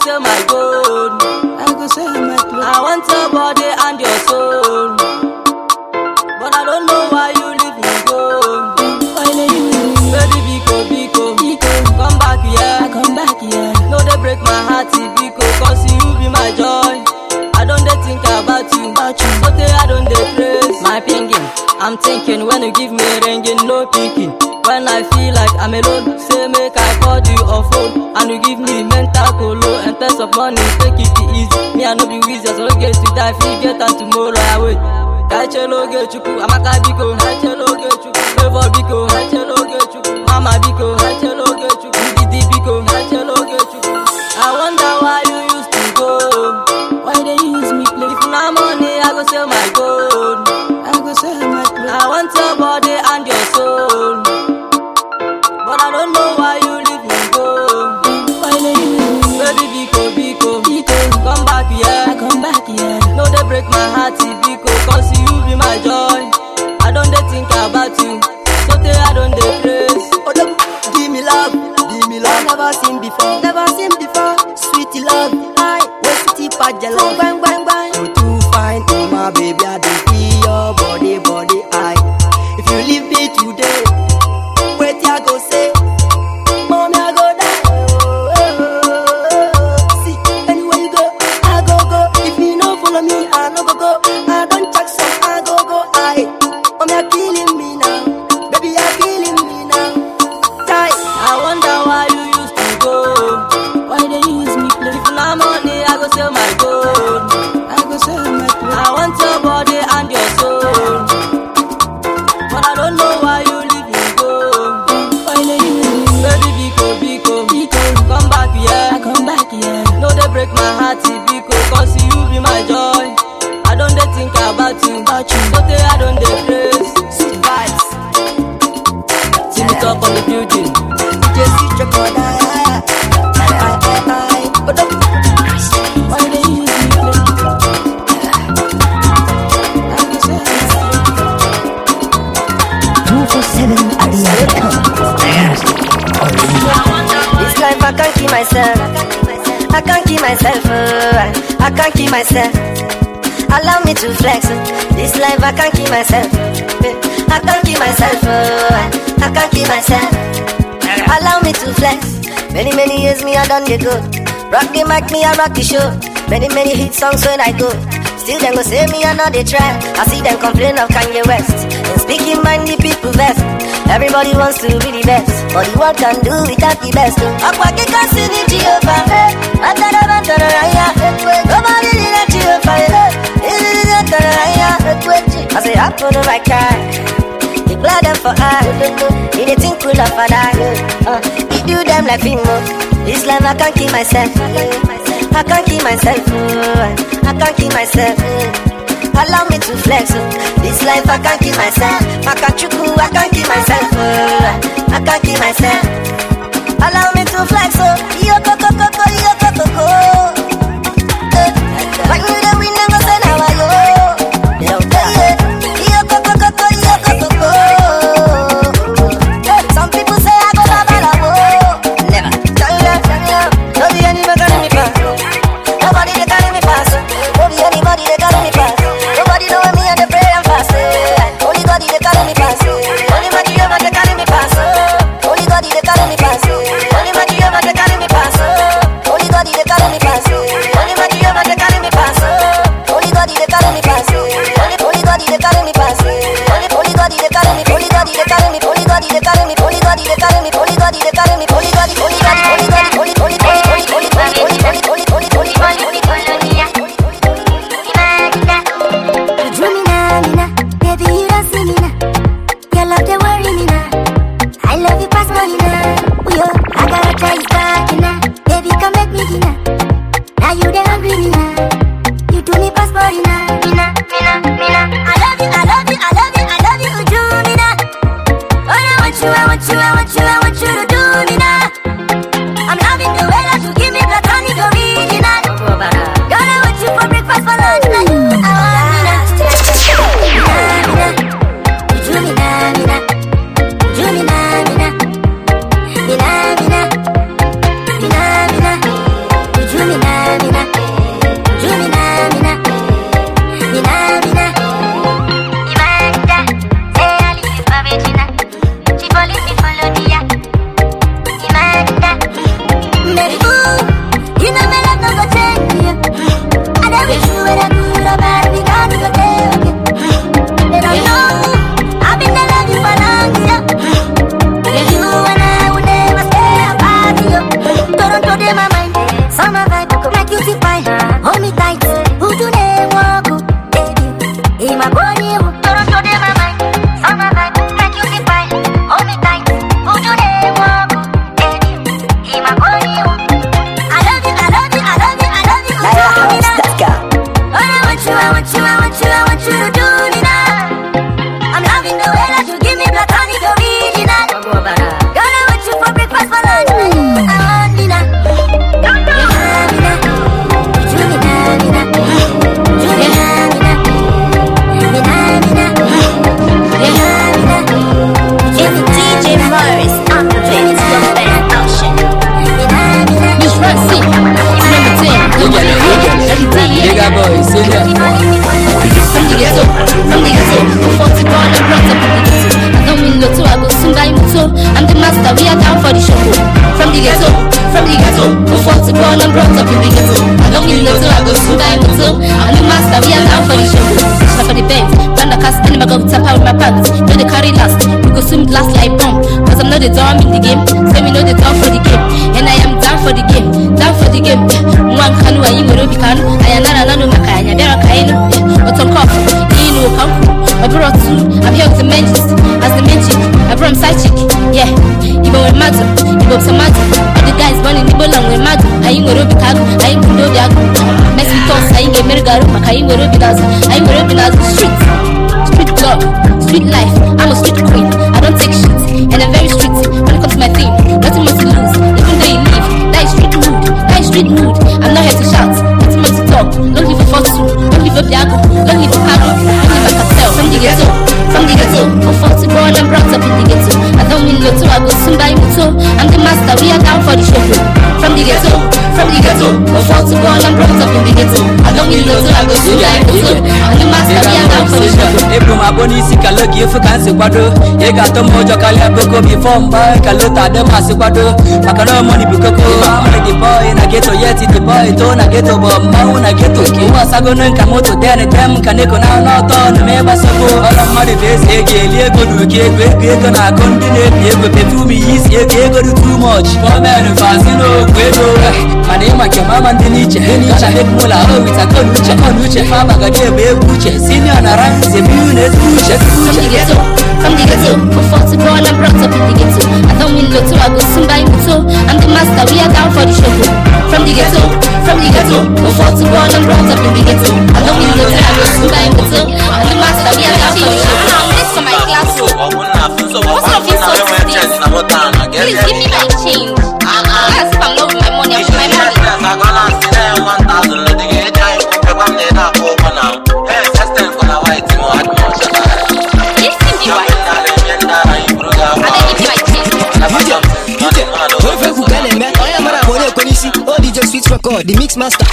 sell my gold. I go sell my clothes. I want your body and your soul, but I don't know why you leave me go. Why you leave me? Baby, Biko, Biko, Biko, come back here, come back here. No, they break my heart, Biko, cause you be my joy. I don't dey think about you, about you. So they I don't dey praise my pinging. I'm thinking when you give me a ringing, no picking. When I feel like I'm alone, say make I call you or phone, and you give me mental colo and test of money, take it easy. Me I no be wheezy, so get to die, feel get and tomorrow I wait. Kaichelo ge chuku, amaka biko, kaichelo ge chuku, favor biko, kaichelo ge chuku, mama biko, kaichelo ge chuku, didi biko, kaichelo ge chuku. I wonder why you used to go, why they use me play. If na money, I go sell my gold, I go sell my clothes. I want your body and your soul, but I don't know why you leave me go. Why they use me? Baby biko, biko, biko, come back here, come back here. No, they break my heart, biko, cause you be my joy. I don't dey think about you, so they I don't dey praise. Oh, look, give me love, give me love. Never seen before, never seen before. Sweetie love, I wait sweetie pat your love. Bang bang bang. You too fine, oh my baby, I dey feel your body, body. I, if you leave me today, wait I go say, mommy I go die. Oh, oh, oh. See, anywhere you go, I go go. If you no follow me, I no go go. I don't check some, I go go. I, mommy you're killing me now, baby you're killing me now. Die. I wonder why you used to go, why they use me play. If na money, I go sell my gold, I go sell my clothes. I want your body and your soul, but I don't know why you leave me go. Why they use me? Baby biko, biko, biko, come back here, come back here. No, they break my heart, biko, cause you be my joy. I don't dey think about you, about you. So they I don't dey praise. Sweet vibes, see me top on the building. D J Switch Record, I, I, I, I, but up. Why they use me play? two four seven Ariana This life I can't keep myself. I can't keep myself. Uh, I can't keep myself. Allow me to flex. This life I can't keep myself. I can't keep myself. Uh, I can't keep myself. Allow me to flex. Many many years me I done the good. Rock the mic, me I rock the show. Many many hit songs when I go. Still them go say me I know they try. I see them complain of Kanye West. And speaking mind the people best. Everybody wants to be the best, but the world can do without the best. Akwake can see the Jehovah. Atara batara raya. Nobody did that Jehovah. I say up on my car. He glad them for eye. He they think cool of a die. He do them like Fimo. This life I can't keep myself. I can't keep myself. I can't keep myself. Allow me to flex. This life I can't keep myself. I can't chuku, I can't keep myself. I can't keep myself. Allow me to flex. Yo ko ko ko ko yo ko ko ko. When you the win and go say now I yo. Yo ko ko ko ko yo ko ko ko. Some people say I go babalabo. Never. Nobody anybody carry me pass. Nobody they carry me pass. Nobody anybody they carry me pass. Nobody know me and the pray and fast. Only God they carry me pass. Only my Jehovah they carry me pass. Only God they carry me pass. Only my Jehovah they carry me pass. Only God they carry me pass. Only my Jehovah they carry me pass. Only God they carry me pass. Only only God they carry me pass. Only only God they carry me. Only God they carry me. Only God they carry me. Only God they carry me. Only God they carry me. Only God only God only God only only only only only only only only only only You drew me now, me now. Baby, you don't see me now. Your love, they worry me now. I love you past money now. Ooh, yo, I gotta try you back now. Baby, come make me dinner. Now you they hungry me now. You do me past money now. Me now, me now, me now. I love you, I love you, I love you, I love you. You drew me now. Oh, I want you, I want you, I want you, I want you to do me now. I'm loving the way that you give me platonic original. Girl, I want you for breakfast, for lunch, now you. I want me now. You drew me now, me now. Drew me now, me now. Me now, me now. Me now, me now. You drew me I'm the master, we are down for the show. From the ghetto, from the ghetto, go for to born and brought up in the ghetto. I don't need no I go soon die moto. I'm the master, we are down for the show. Stop for the bend, run the cast, and I go tap out with my pants. Know the carry last, we go swim last like bomb. Cause I'm not the drum in the game, so we know the down for the game. And I am down for the game, down for the game. One kanu, I am Ruby Kanu, I am not another Makaya, there are Kaino, but on cough, you know, come. I brought two, I'm here with the mentions, as the magic, I brought him side chick, yeah. Even with Mato, even some Mato, all the guys running the ball with Mato, I ain't with Ruby Kago, I ain't with Ruby Ago. Next week, toss, I ain't get Merigaro, I ain't with Ruby Nazo, I ain't with Ruby Nazo. Street, street love, street life, I'm a street queen, I don't take shit, and I'm very street, when it comes to my thing, nothing much to lose, even though you leave, that is street mood, that is street mood, I'm not here to shout, nothing much to talk, don't leave a photo, don't leave a Biago, don't leave a Kago, don't leave a Castel, from the ghetto, from the ghetto, go for to born and brought up in the ghetto, I don't mean lotto, I go soon buy moto, I'm the master, we are down for the show, from the ghetto, from the ghetto, go for to born and brought up in the ghetto, I don't mean lotto, I go soon buy moto, I'm the master, we are down for the show. Ebro maboni si kalogi efu kansi kwado, ega to mojo kali aboko before mba kalota de masi kwado, makano money bukoko, I'm the boy na ghetto yeti the boy to na ghetto bo mau na ghetto, kiwa sago no nkamoto dene dem kaneko na no to no me basoko, all of my face ege liego du ke gwe gwe na kondine liego petumi is ege go do too much, for men fasino gwedo, manema ke mama ndiniche, ndiniche make mula oh with a konuche, konuche mama ga de be buche, senior na ran ze bunet buche, from the ghetto, from the ghetto, go for to born and brought up in the ghetto, I don't mean lotto, I go soon buy moto, I'm the master, we are down for the show, from the ghetto, from the ghetto, go for to born and brought up in the ghetto, I don't mean lotto, I go soon buy moto, I'm the master, we are down for the show. This for my class, what's up in so please give me my change. Yes, if I'm not with my money, I'm with my money. This thing be right. Oh, D J Sweet Record, the mix master.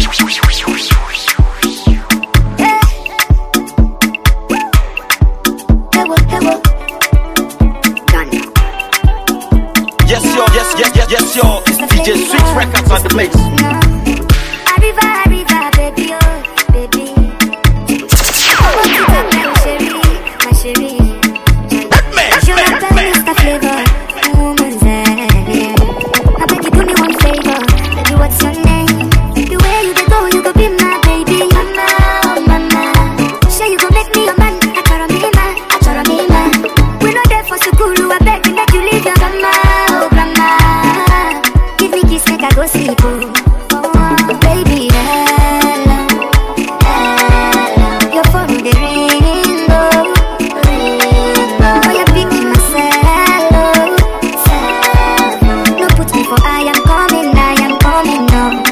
Yes, yo, yes, yes, yes, yes, yo. It's D J Sweet Records on the place. Arriva, arriva, baby, oh, baby. I want you to be my chérie, my chérie. Je m'appelle Mister Flavor, woman's head, yeah. I beg you do me one favor, baby, what's your name? The way you go, you go be my baby. Mama, oh mama, say you go make me your man. I try to be man, I try to be man. We not there for school, I beg you let you leave your grandma, oh grandma. Give me kiss, make I go sleep, oh. Oh, baby, hello, hello. Your phone the ring, oh, ring, oh. Oh, you're picking myself, oh, self. No put me for I am coming, I am coming now.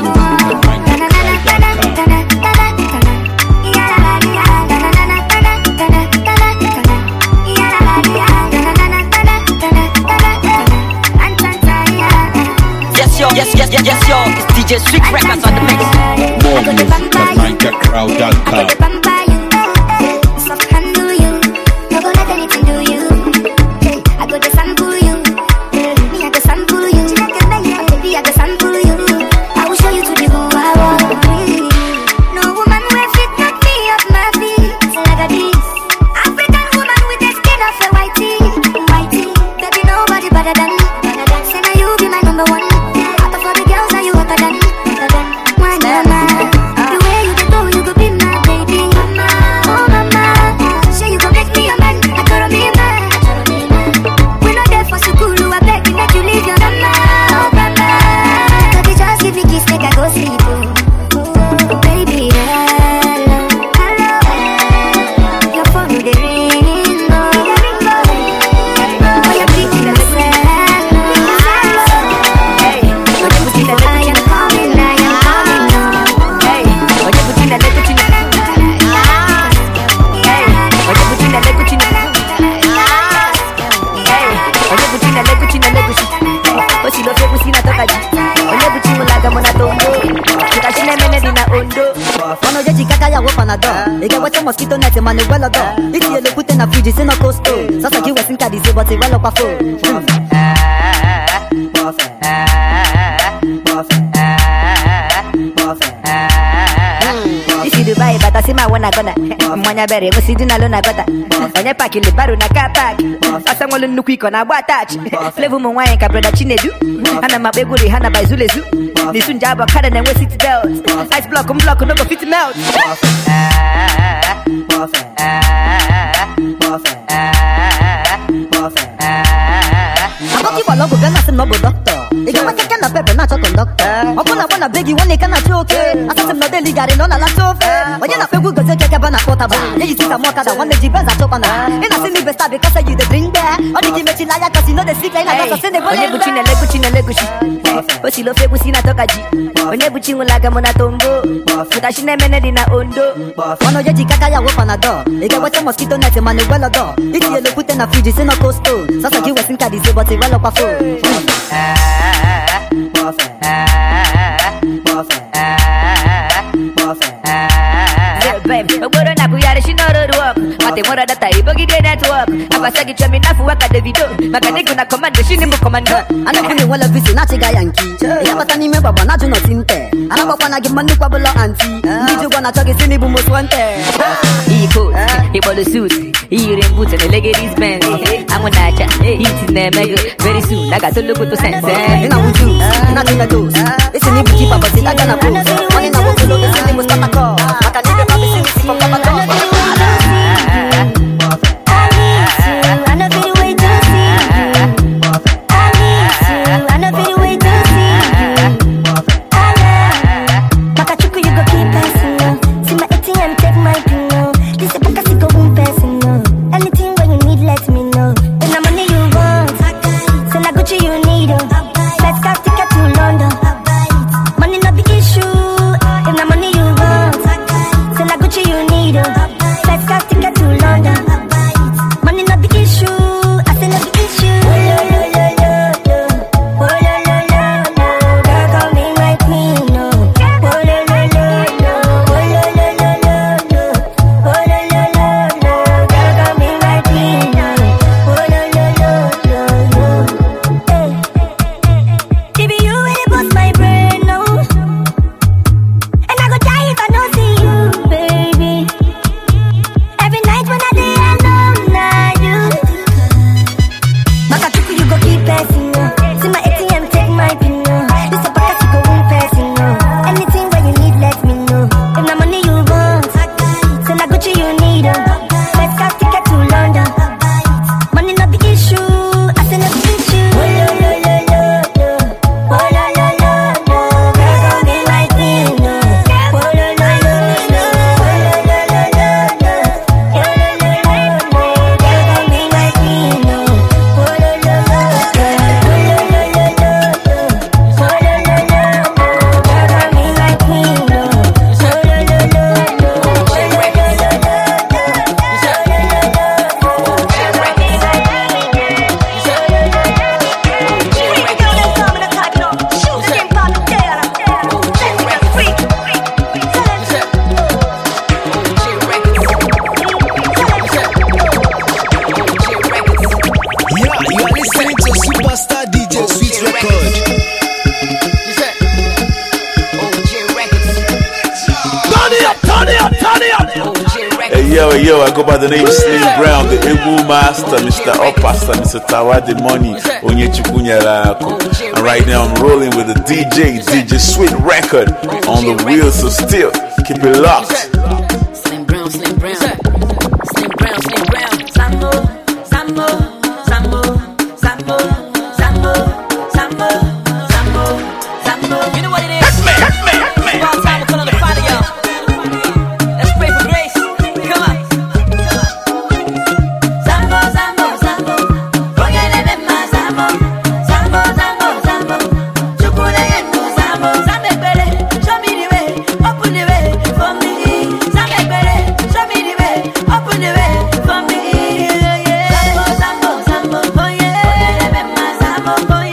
Yes, yes, yes, yes, yo. It's D J Sweet Records on the mix. More music at niger crowd dot com. Soft handle you, no go let anything do you. I go to sample you, me I go sample you. Baby I go sample you. I will show you to the who I want. No woman will fit knock me off my feet like a this. African woman with the skin of a whitey, whitey. Baby nobody better than, better than. Say now you be my number one. Out of all the girls now you hotter than, hotter than. Why mama? The way you go, you go be my baby. Mama, oh mama. Say you go make me a man. I gotta be a man. We not there for school. I beg you make you leave your grandma, oh grandma. Baby just give me kiss, make I go sleep, oh. Oh, baby, hello, hello, hello. Your phone the ring, oh, oh, you're picking yourself. ya wo panadol. You get what mosquito net man well done. If you put in a fridge, it's in a costo. So like you was think that is but it well up a phone. If you Dubai, but I see my one I gonna. Manya berry, go sit in alone I got that. On your pack in the baru na car pack. Asa ngolo nuku iko na bwa touch. Flavor mo wine ka brother Chinedu. Ana mabeguri hana by Zulezu. Nisun jaba kada na we sit belt. Ice block um block no go fit melt. I'm not even logo gonna say no go doctor. You got to get a pepper, not a conductor. I'm gonna wanna beg you when they cannot joke. I said, no, they got it on a lot of fair. When you're not good, go take a banana quarter bar. You see some more than one that depends on top of that. And I see me best because you the drink there. Or you make it like because you know the secret like I said, the one you're putting a leg, putting a leg. But she love it, we see not talk. When you're putting like a monatombo, but I should never in a undo. One of your jikaka, open a door. You get what a mosquito net, a man, well a door. If you look put in a fridge, it's in a costo. So like you was think that is but it's well up a phone. Boro na kuyari she know road work. Mate mora data ibogi de network. Abasa gi chami na fuwa ka Davido. Makane kuna command she ni mu commando. Ana kuni wala visi na chiga yanki. Ya batani me baba na juno tinte. Ana baba na gi manu kwa bolo anti. Ni ju gonna talk sini bu most wanted. He coat, he bolo suit. He rain boots and the leg is bent. I'm on nacha. He is na mega. Very soon I got to look to sense. Ina wuju, ina tuna dos. Isi ni buki papa sita gana po. Oni na wo solo isi ni musta mako. Makani be babi sini si papa mako. Yo, I go by the name Slim Brown, the Egu Master, Mister Opasa, Mister Tawadi Money, Onyechukunyarako. And right now I'm rolling with the D J, D J Sweet Record on the wheel, so still keep it locked. Slim Brown, Slim Brown, Slim Brown, Slim Brown, Sambo, Sambo, Sambo, Sambo, Sambo, Sambo, Sambo, Sambo. You know what it is? Hit me, hit me, hit me. It's about time to call on the Father, y'all. Let's pray for grace. Come on. Sambo, Sambo, Sambo. Forget it, my Sambo. Sambo, Sambo, Sambo. Chukule yetu Sambo. Sambe bele, show me the way, open the way for me. Sambe bele, show me the way, open the way for me. Yeah, yeah. Sambo, Sambo, Sambo, oh yeah. Forget it, my Sambo, oh yeah.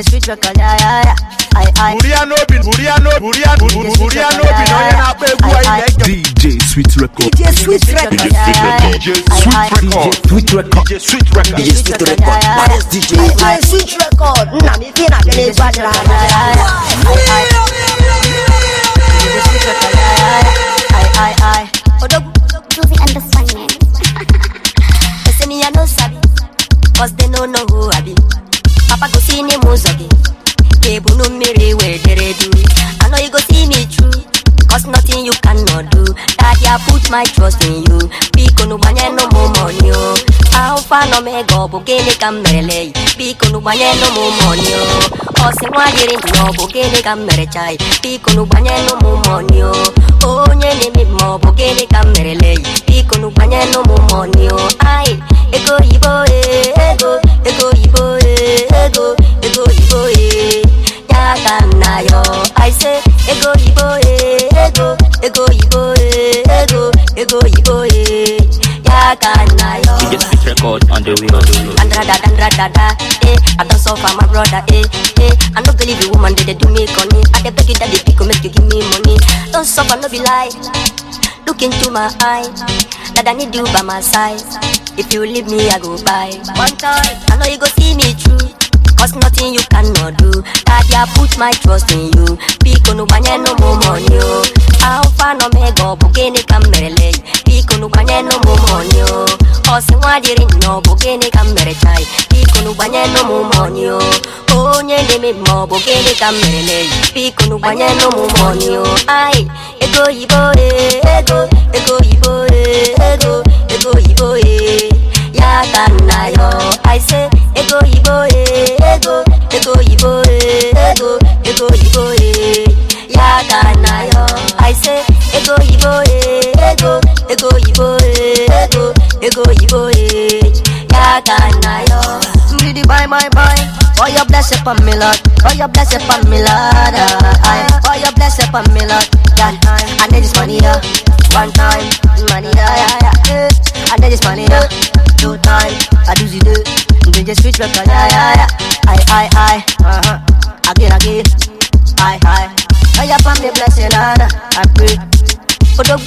the Sweet Record, yeah, yeah, yeah. I, I. Buriano bin, Buriano, Buriano, Buriano bin, no you not pay boy. D J Sweet Record. D J Sweet Record. D J Sweet Record. Sweet Record. D J Sweet Record. D J Sweet Record. Baddest D J. D J Sweet Record. Na mi fina kene bajra. I, I. D J Sweet Record, I, I, I. Odogu. Josie and the Sunman. Listen, me I no sabi, cause they no know who I be. Papa go see me muzogi. Kebu no miri we dere do. I know you go see me true, cause nothing you cannot do. Daddy, I put my trust in you. Biko no banye no more money oh. Alpha no mega bogene kamele. Biko no banye no more money oh. Ose mwa yiri no bogene kamere chai. Biko no banye no more money oh. Onye ne mi mo bogene kamele. Biko no banye no more money oh. Ai ego ibo eh ego ego ibo eh ego ego ibo eh. Yakana yo I say ego ibo eh ego ego ibo eh ego ego ibo eh. Yakana yo. D J Sweet Record on the wheel. Andra da andra da da eh. I don't suffer my brother eh eh. I no believe the woman they do me money. I dey beg you that the people make you give me money. Don't suffer no be lie. Look into my eye. That I need you by my side. If you leave me I go by. One time I know you go see me through, cause nothing you cannot do. Daddy, I put my trust in you. Biko no banye no more money oh. Alpha no mega bogene kamele. Biko no banye no more money oh. Ose mwadiri no bogene kamere chai. Biko no banye no more money oh. Onye ne me mo bogene kamele. Biko no banye no more money oh. Ai ego ibo eh ego ego ibo eh ego ego ibo eh. Yakana yo I say ego ibo eh ego ego ibo eh ego ego ibo eh. Yakana yo I say ego ibo eh ego ego ibo eh ego ego ibo eh. Yakana yo. Mridi bye bye bye. Oh your blessed upon me Lord. Oh your blessed upon me Lord. I oh your blessed upon me Lord. That I need this money yeah. One time money yeah yeah yeah. I need this money yeah. Two time I do the do. D J Sweet Record yeah yeah yeah. I I I uh huh. Again again. I I. Oh you upon me blessing Lord. I pray. Odogu.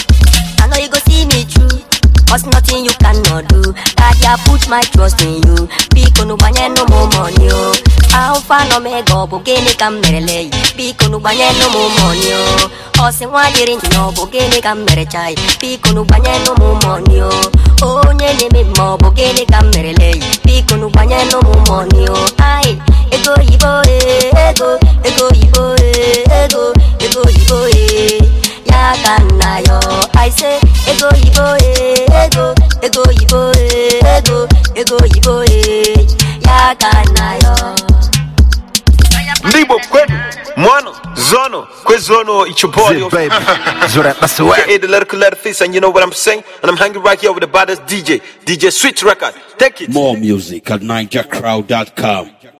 I know you go see me through, cause nothing you cannot do. Daddy, I put my trust in you. Biko no banye no more money oh. Alpha no mega bogene kamele. Biko no banye no more money oh. Ose mwadiri no bogene kamere chai. Biko no banye no more money oh. Onye ne me mo bogene kamele. Biko no banye no more money oh. Ai ego ibo eh ego ego ibo eh ego ego ibo eh. Yakana yo I say ego ibo eh ego ego ibo eh ego ego ibo eh. Yakana yo. Nibo kwenu Mono Zono Kwezono it's your boy baby. That's the lyrical letter face, and you know what I'm saying. And I'm hanging right here with the baddest D J D J Sweet Record. Take it. More music at ninja crowd dot com.